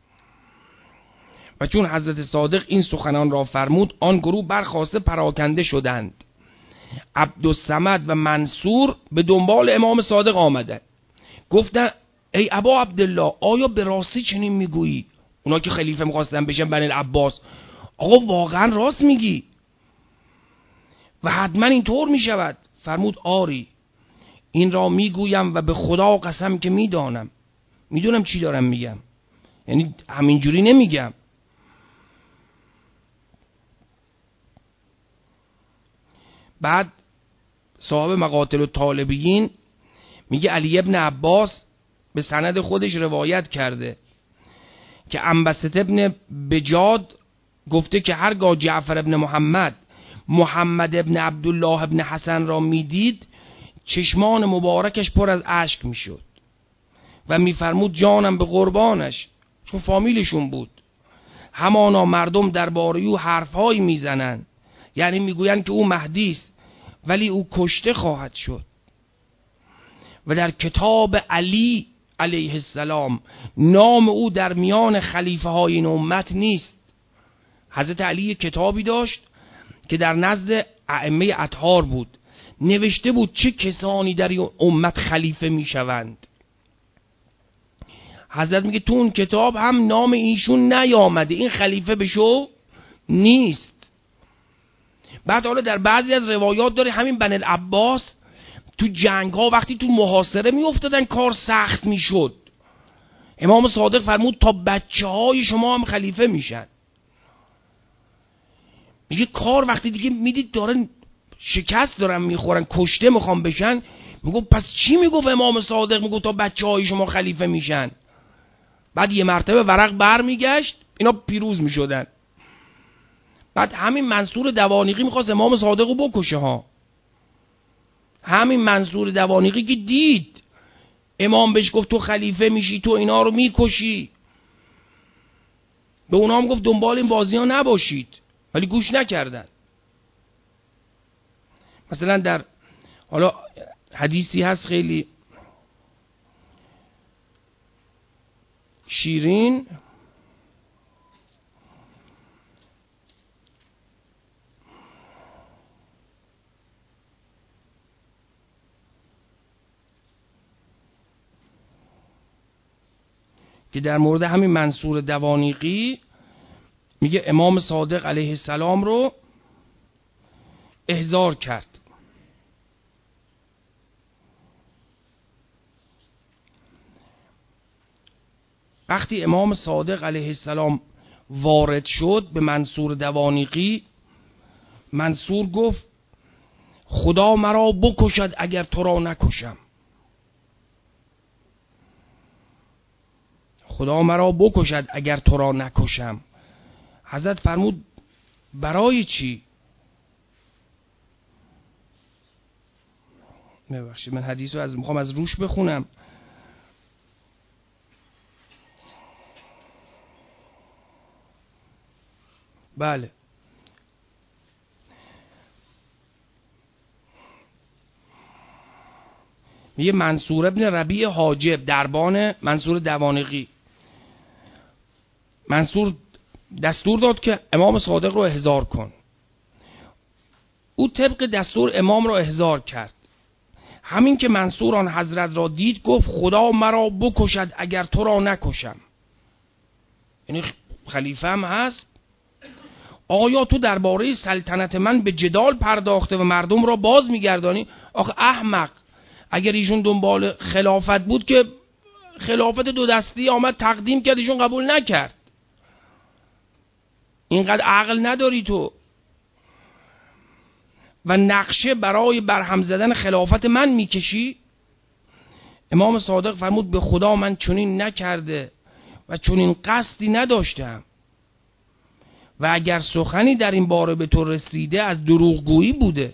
و چون حضرت صادق این سخنان را فرمود آن گروه برخاسته پراکنده شدند. عبدالصمد و منصور به دنبال امام صادق آمدند، گفتن ای ابا عبدالله آیا به راستی چنین میگویی؟ اونا که خلیفه میخواستن بشن بنی العباس، آقا واقعا راست میگی و حتما اینطور میشود؟ فرمود آری، این را میگویم و به خدا قسم که میدانم، میدونم چی دارم میگم، یعنی همینجوری نمیگم. بعد صاحب مقاتل الطالبین میگه علی ابن عباس به سند خودش روایت کرده که انبسط ابن بجاد گفته که هرگاه جعفر ابن محمد محمد ابن عبدالله ابن حسن را میدید چشمان مبارکش پر از اشک میشد و میفرمود جانم به قربانش، چون فامیلشون بود. همانا مردم درباره او حرفهایی میزنند، یعنی میگویند که او مهدی است ولی او کشته خواهد شد. و در کتاب علی علیه السلام نام او در میان خلیفه های این امت نیست. حضرت علی کتابی داشت که در نزد ائمه اطهار بود، نوشته بود چه کسانی در این امت خلیفه میشوند. حضرت میگه تو اون کتاب هم نام ایشون نیامده، این خلیفه بشو نیست. بعد حالا در بعضی از روایات داره همین بنی العباس تو جنگ ها وقتی تو محاصره می افتادن کار سخت می شد، امام صادق فرمود تا بچه های شما هم خلیفه میشن. میگه کار وقتی دیگه میدید دارن شکست دارن میخورن، کشته میخوام بشن، میگو پس چی میگفت امام صادق؟ میگو تا بچه های شما خلیفه میشن. بعد یه مرتبه ورق بر میگشت، اینا پیروز میشدن. بعد همین منصور دوانیقی میخواست امام صادق رو بکشه ها. همین منصور دوانیقی که دید امام بهش گفت تو خلیفه میشی، تو اینا رو میکشی، به اونا هم گفت دنبال این بازی ها نباشید، ولی گوش نکردن. مثلا در حالا حدیثی هست خیلی شیرین، که در مورد همین منصور دوانیقی میگه امام صادق علیه السلام رو احضار کرد. وقتی امام صادق علیه السلام وارد شد به منصور دوانیقی، منصور گفت خدا مرا بکشد اگر تو را نکشم. خدا مرا بکشد اگر تو را نکشم. حضرت فرمود برای چی؟ ببخشید من حدیث رو از میخوام از روش بخونم. بله، میگه منصور ابن ربیع حاجب دربان منصور دوانیقی، منصور دستور داد که امام صادق رو احضار کن. او طبق دستور امام رو احضار کرد. همین که منصور آن حضرت را دید گفت خدا مرا بکشد اگر تو را نکشم. یعنی خلیفه هم هست، آیا تو درباره سلطنت من به جدال پرداخته و مردم را باز میگردانی؟ آخه احمق، اگر ایشون دنبال خلافت بود که خلافت دو دستی آمد تقدیم کرد، ایشون قبول نکرد. اینقدر عقل نداری تو و نقشه برای برهم زدن خلافت من میکشی؟ امام صادق فرمود به خدا من چنین نکرده و چنین قصدی نداشتم و اگر سخنی در این باره به تو رسیده از دروغگویی بوده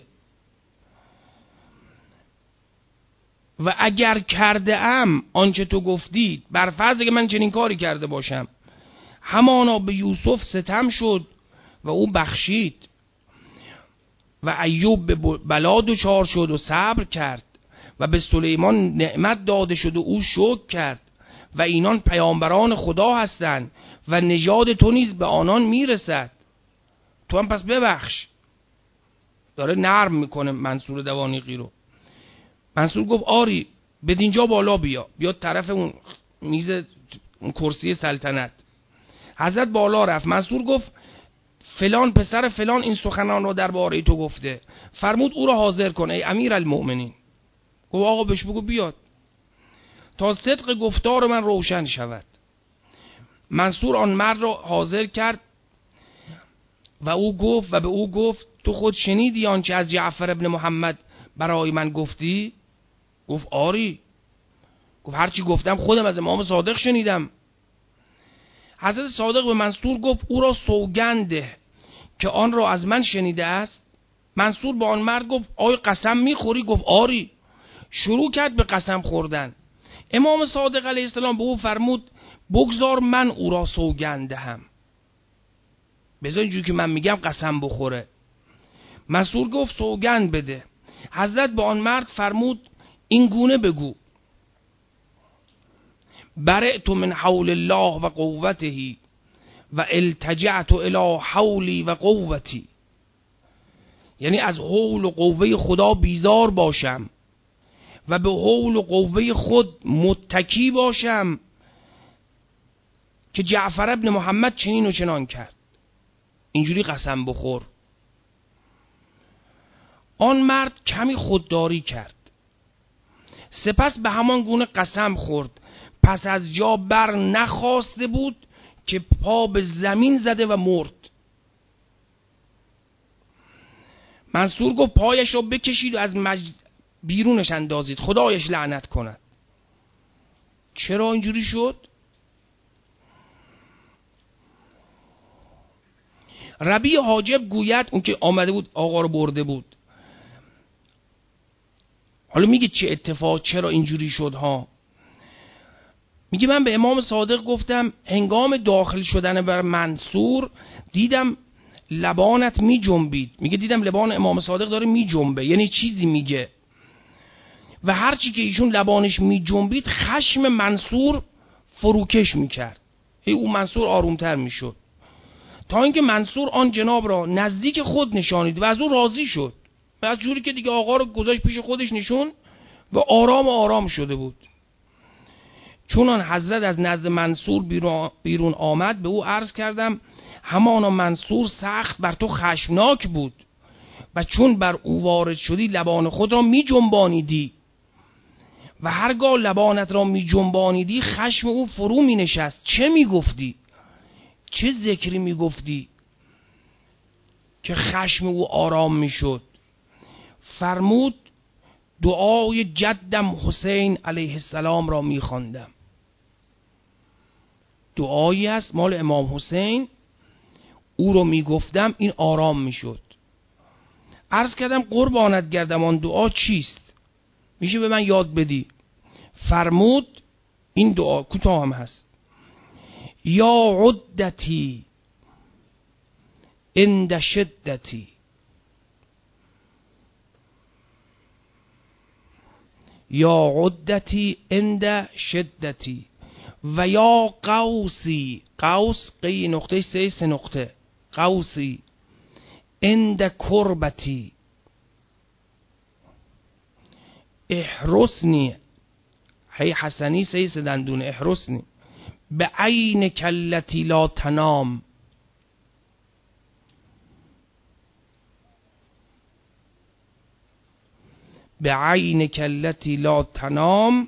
و اگر کرده ام آنچه تو گفتی، بر فرض که من چنین کاری کرده باشم، همانا به یوسف ستم شد و او بخشید و ایوب به بلا دچار شد و صبر کرد و به سلیمان نعمت داده شد و او شکر کرد و اینان پیامبران خدا هستند و نژاد تو نیز به آنان میرسد، تو هم پس ببخش. داره نرم میکنه منصور دوانیقی رو. منصور گفت آری بدینجا بالا بیا، بیا طرف اون میز اون کرسی سلطنت. حضرت بالا رفت. منصور گفت فلان پسر فلان این سخنان رو درباره تو گفته. فرمود او را حاضر کن ای امیر المؤمنین. گفت آقا بهش بگو بیاد تا صدق گفتار من روشن شود. منصور آن مرد را حاضر کرد و او گفت و به او گفت تو خود شنیدی آنچه از جعفر ابن محمد برای من گفتی؟ گفت آری. گفت هرچی گفتم خودم از امام صادق شنیدم. حضرت صادق به منصور گفت او را سوگنده که آن را از من شنیده است. منصور با آن مرد گفت آیا قسم میخوری؟ گفت آری. شروع کرد به قسم خوردن. امام صادق علیه السلام به او فرمود بگذار من او را سوگنده هم، بذار اینجوری که من میگم قسم بخوره. منصور گفت سوگند بده. حضرت به آن مرد فرمود این گونه بگو برئت من حول الله و قوته و التجعت الی حولی و قوتی، یعنی از حول و قوه خدا بیزار باشم و به حول و قوه خود متکی باشم که جعفر ابن محمد چنین و چنان کرد. اینجوری قسم بخور. آن مرد کمی خودداری کرد، سپس به همان گونه قسم خورد. پس از جا بر نخواسته بود که پا به زمین زده و مرد. منصور گفت پایش را بکشید و از مجد بیرونش اندازید، خدایش لعنت کند. چرا اینجوری شد؟ ربیع حاجب گوید، اون که آمده بود آقا رو برده بود، حالا میگه چه اتفاق، چرا اینجوری شد ها. میگه من به امام صادق گفتم هنگام داخل شدن بر منصور دیدم لبانت می جنبید. میگه دیدم لبان امام صادق داره می جنبه، یعنی چیزی میگه، و هرچی که ایشون لبانش می جنبید خشم منصور فروکش میکرد، ای او منصور آرومتر میشد، تا اینکه منصور آن جناب را نزدیک خود نشانید و از او راضی شد، و از جوری که دیگه آقا رو گذاشت پیش خودش نشون و آرام و آرام شده بود. چون آن حضرت از نزد منصور بیرون آمد به او عرض کردم همانا منصور سخت بر تو خشمناک بود و چون بر او وارد شدی لبان خود را می جنبانیدی و هرگاه لبانت را می جنبانیدی خشم او فرو می نشست. چه می گفتی؟ چه ذکری می گفتی که خشم او آرام می شد؟ فرمود دعای جدم حسین علیه السلام را می خواندم. دعایی است مال امام حسین، او رو می گفتم، این آرام می شد. عرض کردم قربانت گردم آن دعا چیست؟ میشه به من یاد بدی؟ فرمود این دعا کوتاه هم هست: یا عدتی عند شدتی، یا عدتی عند شدتی، و یا قوسی، قوس قی نقطه سه سه نقطه، قوسی عند کربتی، احرسنی، هی حسنی سه سه دندون، احرسنی به عین کلتی لا تنام، به عین کلتی لا تنام،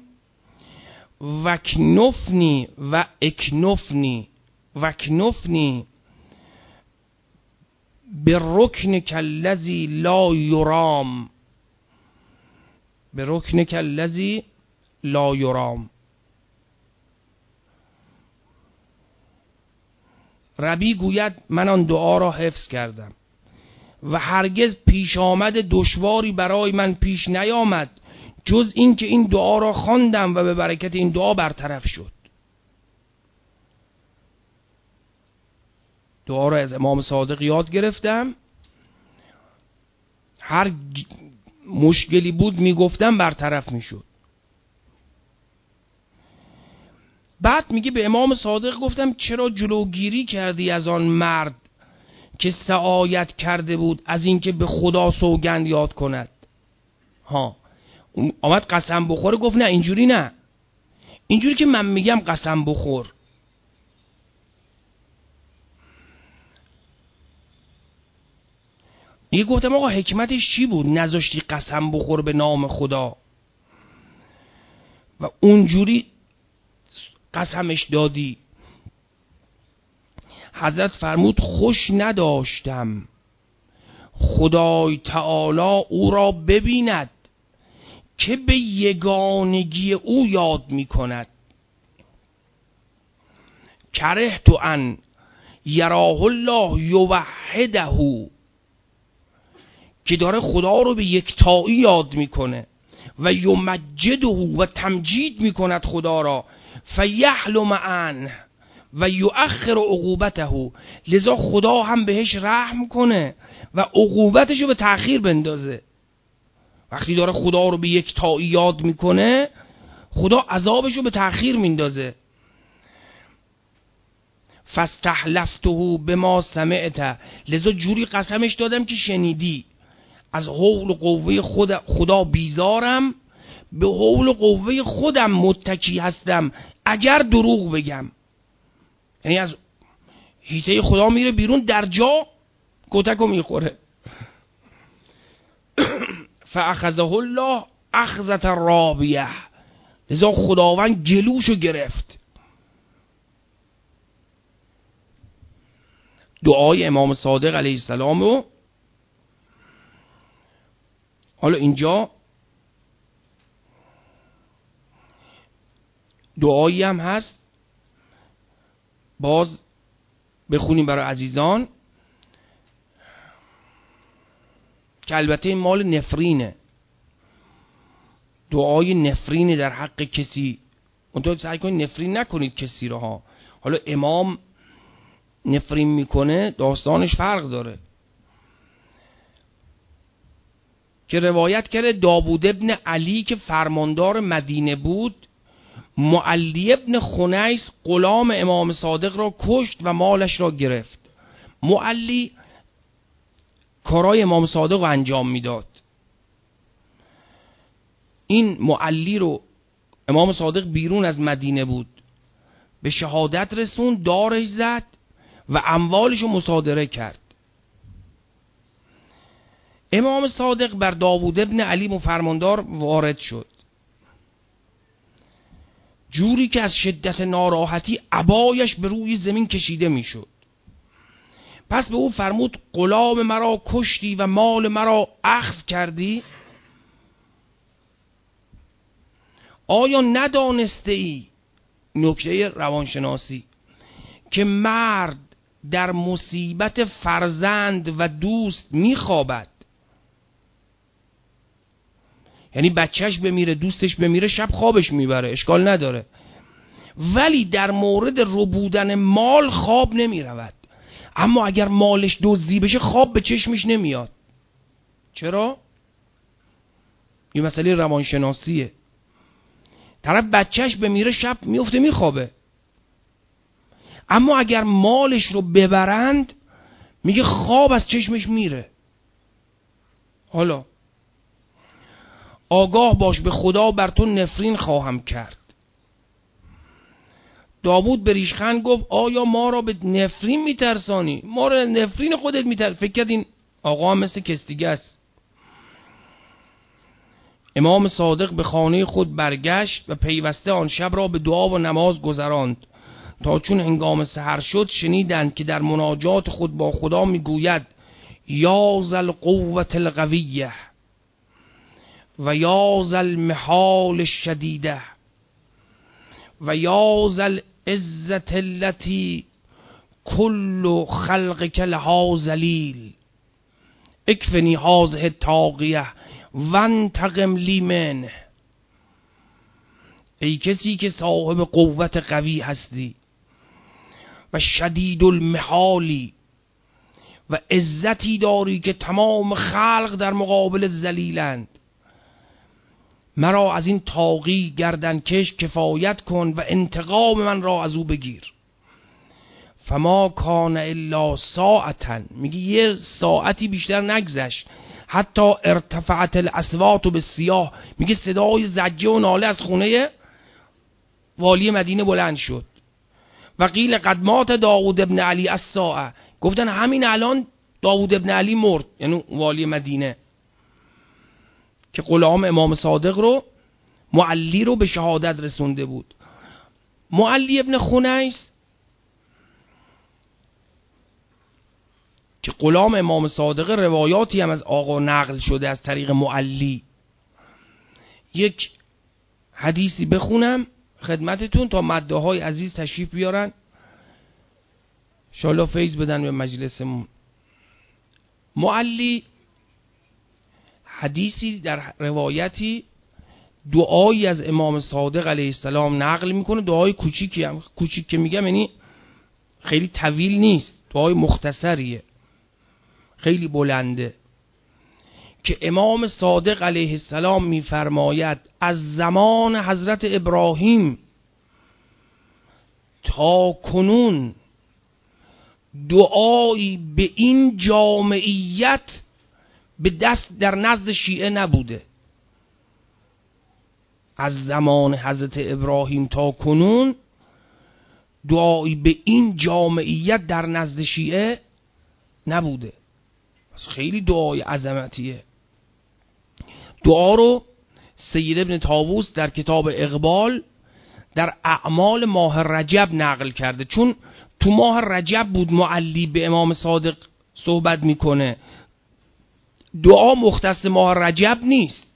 وکنفنی و اکنفنی، وکنفنی به رکن کلذی لا یرام، به رکن کلذی لا یرام. ربی گوید من آن دعا را حفظ کردم و هرگز پیش آمد دشواری برای من پیش نیامد جز این که این دعا را خواندم و به برکت این دعا برطرف شد. دعا را از امام صادق یاد گرفتم، هر مشکلی بود میگفتم برطرف میشد. بعد میگه به امام صادق گفتم چرا جلوگیری کردی از آن مرد که سعایت کرده بود از اینکه به خدا سوگند یاد کند؟ ها آمد قسم بخوره، گفت نه اینجوری نه، اینجوری که من میگم قسم بخور. میگه گفتم آقا حکمتش چی بود نذاشتی قسم بخور به نام خدا و اونجوری قسمش دادی؟ حضرت فرمود خوش نداشتم خدای تعالی او را ببیند که به یگانگی او یاد می کند. کرهت ان یراه الله یوحده، که داره خدا رو به یکتایی یاد میکنه و یمجده و تمجید میکند خدا را، فیحلم عنه و یؤخر عقوبته، لذا خدا هم بهش رحم کنه و عقوبتش رو به تأخیر بندازه. وقتی داره خدا رو به یکتایی یاد میکنه خدا عذابش رو به تأخیر میندازه. فاستحلفته بما سمعت، لذا جوری قسمش دادم که شنیدی. از حول و قوه خود خدا بیزارم، به حول و قوه خودم متکی هستم اگر دروغ بگم. یعنی از هیته خدا میره بیرون، در جا کتکو میخوره. فاخذه الله اخذة رابیه، لذا خداوند گلوشو گرفت. دعای امام صادق علیه السلام رو حالا اینجا دعایی هم هست، باز بخونیم برای عزیزان. که البته این مال نفرینه، دعای نفرینه در حق کسی. اونطور سعی کنید نفرین نکنید کسی رو ها. حالا امام نفرین میکنه داستانش فرق داره. که روایت کرده داوود ابن علی که فرماندار مدینه بود، معلی ابن خنیس غلام امام صادق را کشت و مالش را گرفت. معلی کارای امام صادق رو انجام میداد. این معلی رو امام صادق بیرون از مدینه بود، به شهادت رسون، دارش زد و اموالش رو مصادره کرد. امام صادق بر داوود ابن علی فرماندار وارد شد، جوری که از شدت ناراحتی عبایش به روی زمین کشیده میشد. پس به او فرمود غلام مرا کشتی و مال مرا اخذ کردی؟ آیا ندانسته ای، نکته روانشناسی، که مرد در مصیبت فرزند و دوست میخوابد؟ یعنی بچهش بمیره، دوستش بمیره، شب خوابش میبره، اشکال نداره، ولی در مورد ربودن مال خواب نمیرود. اما اگر مالش دزدی بشه خواب به چشمش نمیاد. چرا؟ این مسئله روانشناسیه. طرف بچهش بمیره شب میفته میخوابه، اما اگر مالش رو ببرند میگه خواب از چشمش میره. حالا آگاه باش، به خدا بر تو نفرین خواهم کرد. داوود به ریشخند گفت آیا ما را به نفرین میترسانی؟ ما را نفرین خودت میترسانی؟ فکر کرد این آقا هم مثل کستیگه است. امام صادق به خانه خود برگشت و پیوسته آن شب را به دعا و نماز گذراند، تا چون هنگام سحر شد شنیدند که در مناجات خود با خدا میگوید یا ذل قوة القویه و یا ذل محال الشدیده و یا ذل عزت التي کل خلقک لها ذلیل اکفنی هذه الطاغیه وانتقم لی منه. ای کسی که صاحب قوت قوی هستی و شدید المحالی و عزتی داری که تمام خلق در مقابل ذلیلند، مرا از این طاغی گردنکش کفایت کن و انتقام من را از او بگیر. فما کان الا ساعتا، میگه یه ساعتی بیشتر نگذشت، حتی ارتفعت الاصوات بالصیاح، میگه صدای زجه و ناله از خونه والی مدینه بلند شد. و قیل قد مات داوود ابن علی الساعه، گفتن همین الان داوود ابن علی مرد، یعنی والی مدینه که غلام امام صادق رو، معلی رو به شهادت رسونده بود. معلی ابن خنیس که غلام امام صادق، روایاتی هم از آقا نقل شده از طریق معلی. یک حدیثی بخونم خدمتتون تا مدعی های عزیز تشریف بیارن، انشاءالله فیض بدن به مجلسمون. معلی حدیثی در روایتی دعایی از امام صادق علیه السلام نقل میکنه، دعای کوچیکی هم، کوچیک که میگم یعنی خیلی طویل نیست، دعای مختصریه، خیلی بلنده، که امام صادق علیه السلام میفرماید از زمان حضرت ابراهیم تا کنون دعایی به این جامعیت به دست در نزد شیعه نبوده. از زمان حضرت ابراهیم تا کنون دعایی به این جامعیت در نزد شیعه نبوده. پس خیلی دعای عظمتیه. دعا رو سید ابن طاووس در کتاب اقبال در اعمال ماه رجب نقل کرده، چون تو ماه رجب بود معلی به امام صادق صحبت میکنه. دعا مختص ماه رجب نیست،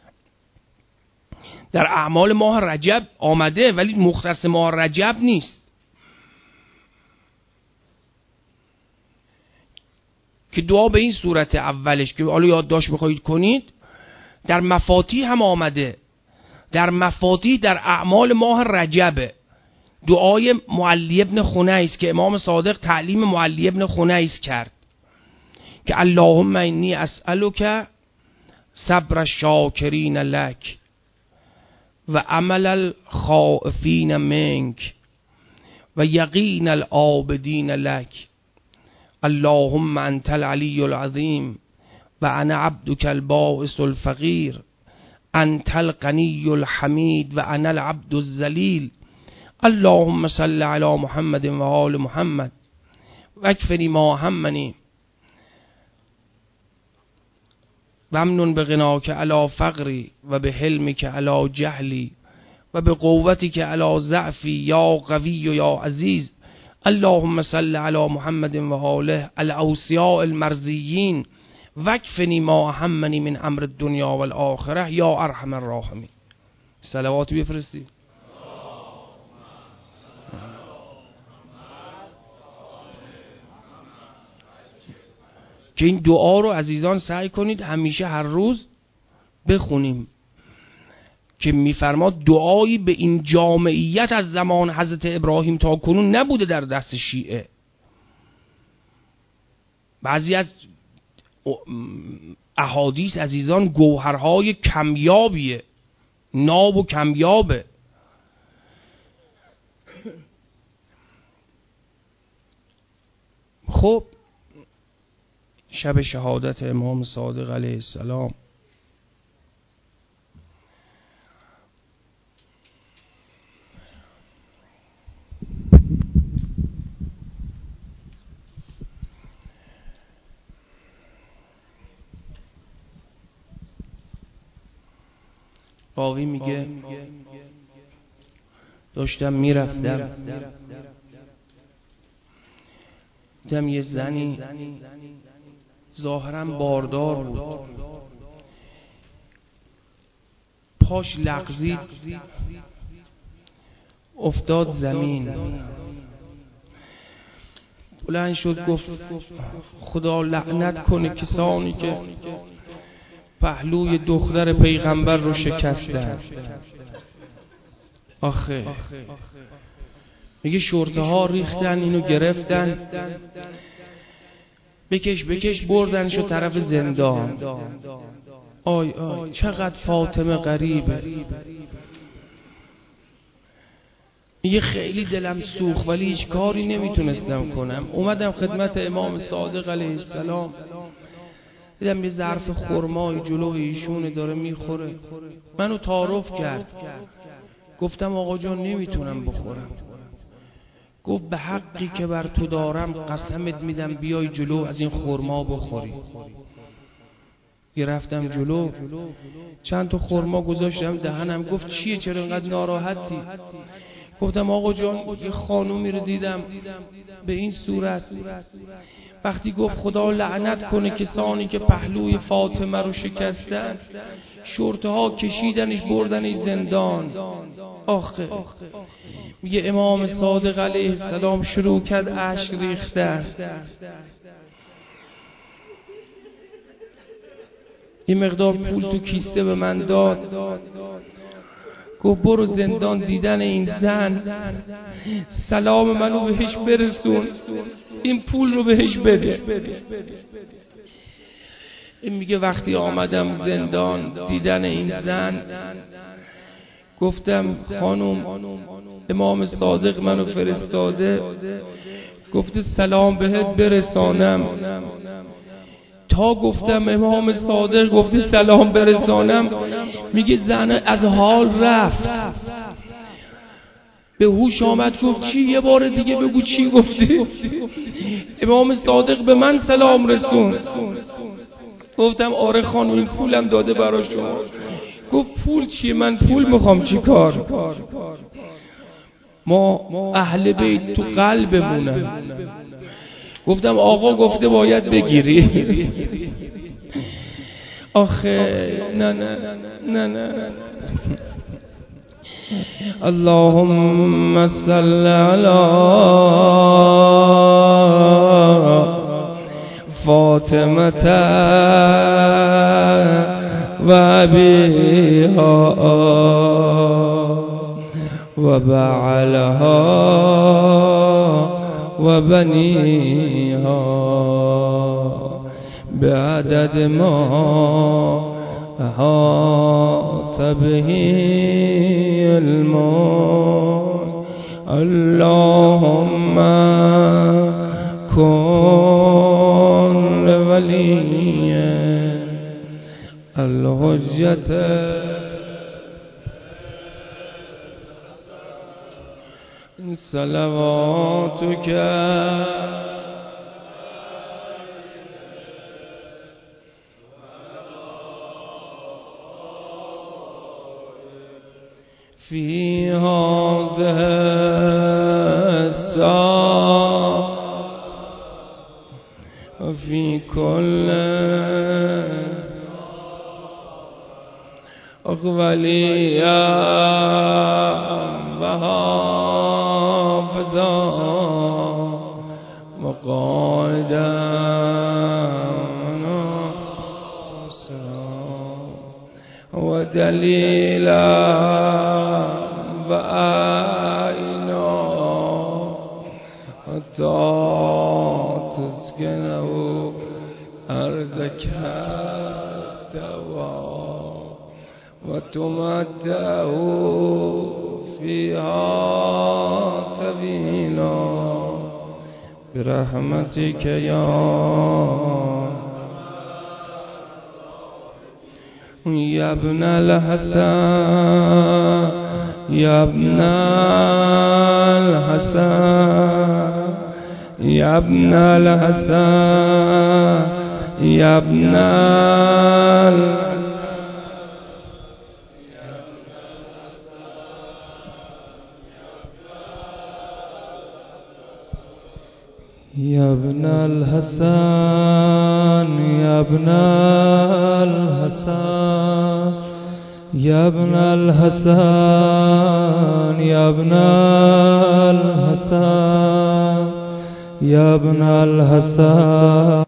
در اعمال ماه رجب آمده ولی مختص ماه رجب نیست، که دعا به این صورت اولش که حالا یادداشت بخواید کنید در مفاتیح هم آمده، در مفاتیح در اعمال ماه رجبه، دعای معلی ابن خنیس که امام صادق تعلیم معلی ابن خنیس کرد که اللهم انی اسألک صبر الشاکرین لک و عمل الخائفین منک و یقین العابدین لک. اللهم انت العلی العظیم و انا عبدک البائس الفقیر، انت الغنی الحمید و انا العبد الذلیل. اللهم صل علی محمد و آل محمد و اکفنی ما همنی و امنن بغناک علی فقری و به حلمک علی جهلی و به قوتک علی ضعفی یا قوی و یا عزیز. اللهم صل علی محمد و آله الاوصیاء المرضیین و اکفنی ما همنی من امر الدنیا و الاخره یا ارحم الراحمین. صلوات بفرستید. که این دعا رو عزیزان سعی کنید همیشه هر روز بخونیم که میفرماد دعایی به این جامعیت از زمان حضرت ابراهیم تا کنون نبوده در دست شیعه. بعضی از احادیث عزیزان گوهرهای کمیابیه، ناب و کمیابه. خب شب شهادت امام صادق علیه السلام راوی میگه داشتم میرفتم دیدم یه زنی ظاهراً باردار بود، پاش لغزید افتاد زمین، بلند شد گفت خدا لعنت کنه کسانی که پهلوی دختر پیغمبر رو شکستن. آخه میگه شرطه ها ریختن اینو گرفتن، بکش بکش بردنشو طرف زندان. آی آی چقدر فاطمه غریبه. میگه خیلی دلم سوخت ولی هیچ کاری نمیتونستم کنم. اومدم خدمت امام صادق علیه السلام، دیدم یه ظرف خرمای جلو ایشون داره میخوره، منو تعارف کرد. گفتم آقا جان نمیتونم بخورم. گفت به حقی که بر تو دارم قسمت میدم بیای جلو از این خرما بخوری. یه رفتم جلو چند تا خرما گذاشتم دهنم. گفت چیه چرا اینقدر ناراحتی؟ گفتم آقا جان یه خانومی رو دیدم به این صورت. وقتی گفت خدا لعنت کنه کسانی که پهلوی فاطمه رو شکستن، شرطه ها کشیدنش بردنش زندان. آخه میگه امام صادق علیه السلام شروع کرد اشک ریختن. یه مقدار پول تو کیسه به من داد، گفت برو زندان دیدن این زن سلام منو بهش برسون، این پول رو بهش بده. این میگه وقتی آمدم زندان دیدن این زن، گفتم خانم امام صادق منو فرستاده گفته سلام بهت برسانم. تا گفتم امام صادق گفته سلام برسانم، میگه زن از حال رفت، به هوش آمد. گفت چی؟ یه بار دیگه بگو چی گفتی؟ امام صادق به من سلام رسون. گفتم آره خانم این پولم داده برای شما. گفت پول چیه؟ من پول میخوام چی کار؟ ما اهل بیت تو قلبمونه. گفتم آقا گفته باید بگیری. آخه نه نه نه نه. اللهم صل علی فاطمة وأبيها وبعلها وبنيها بعدد ما أحاط به الملك. اللهم كن لولي الحجة صلواتك في هذه الساعة وفي كل أقبلية وحافظا وقائدا ودليلا وآينا حتى تسكنه أرضك الدوام وتمتعه فيها طويلا برحمتك يا يا ابن الحسن يا ابن الحسن يا ابن الحسن يا ابن الحسن يا ابن الحسن يا ابن الحسن يا ابن الحسن يا ابن الحسن يا ابن الحسن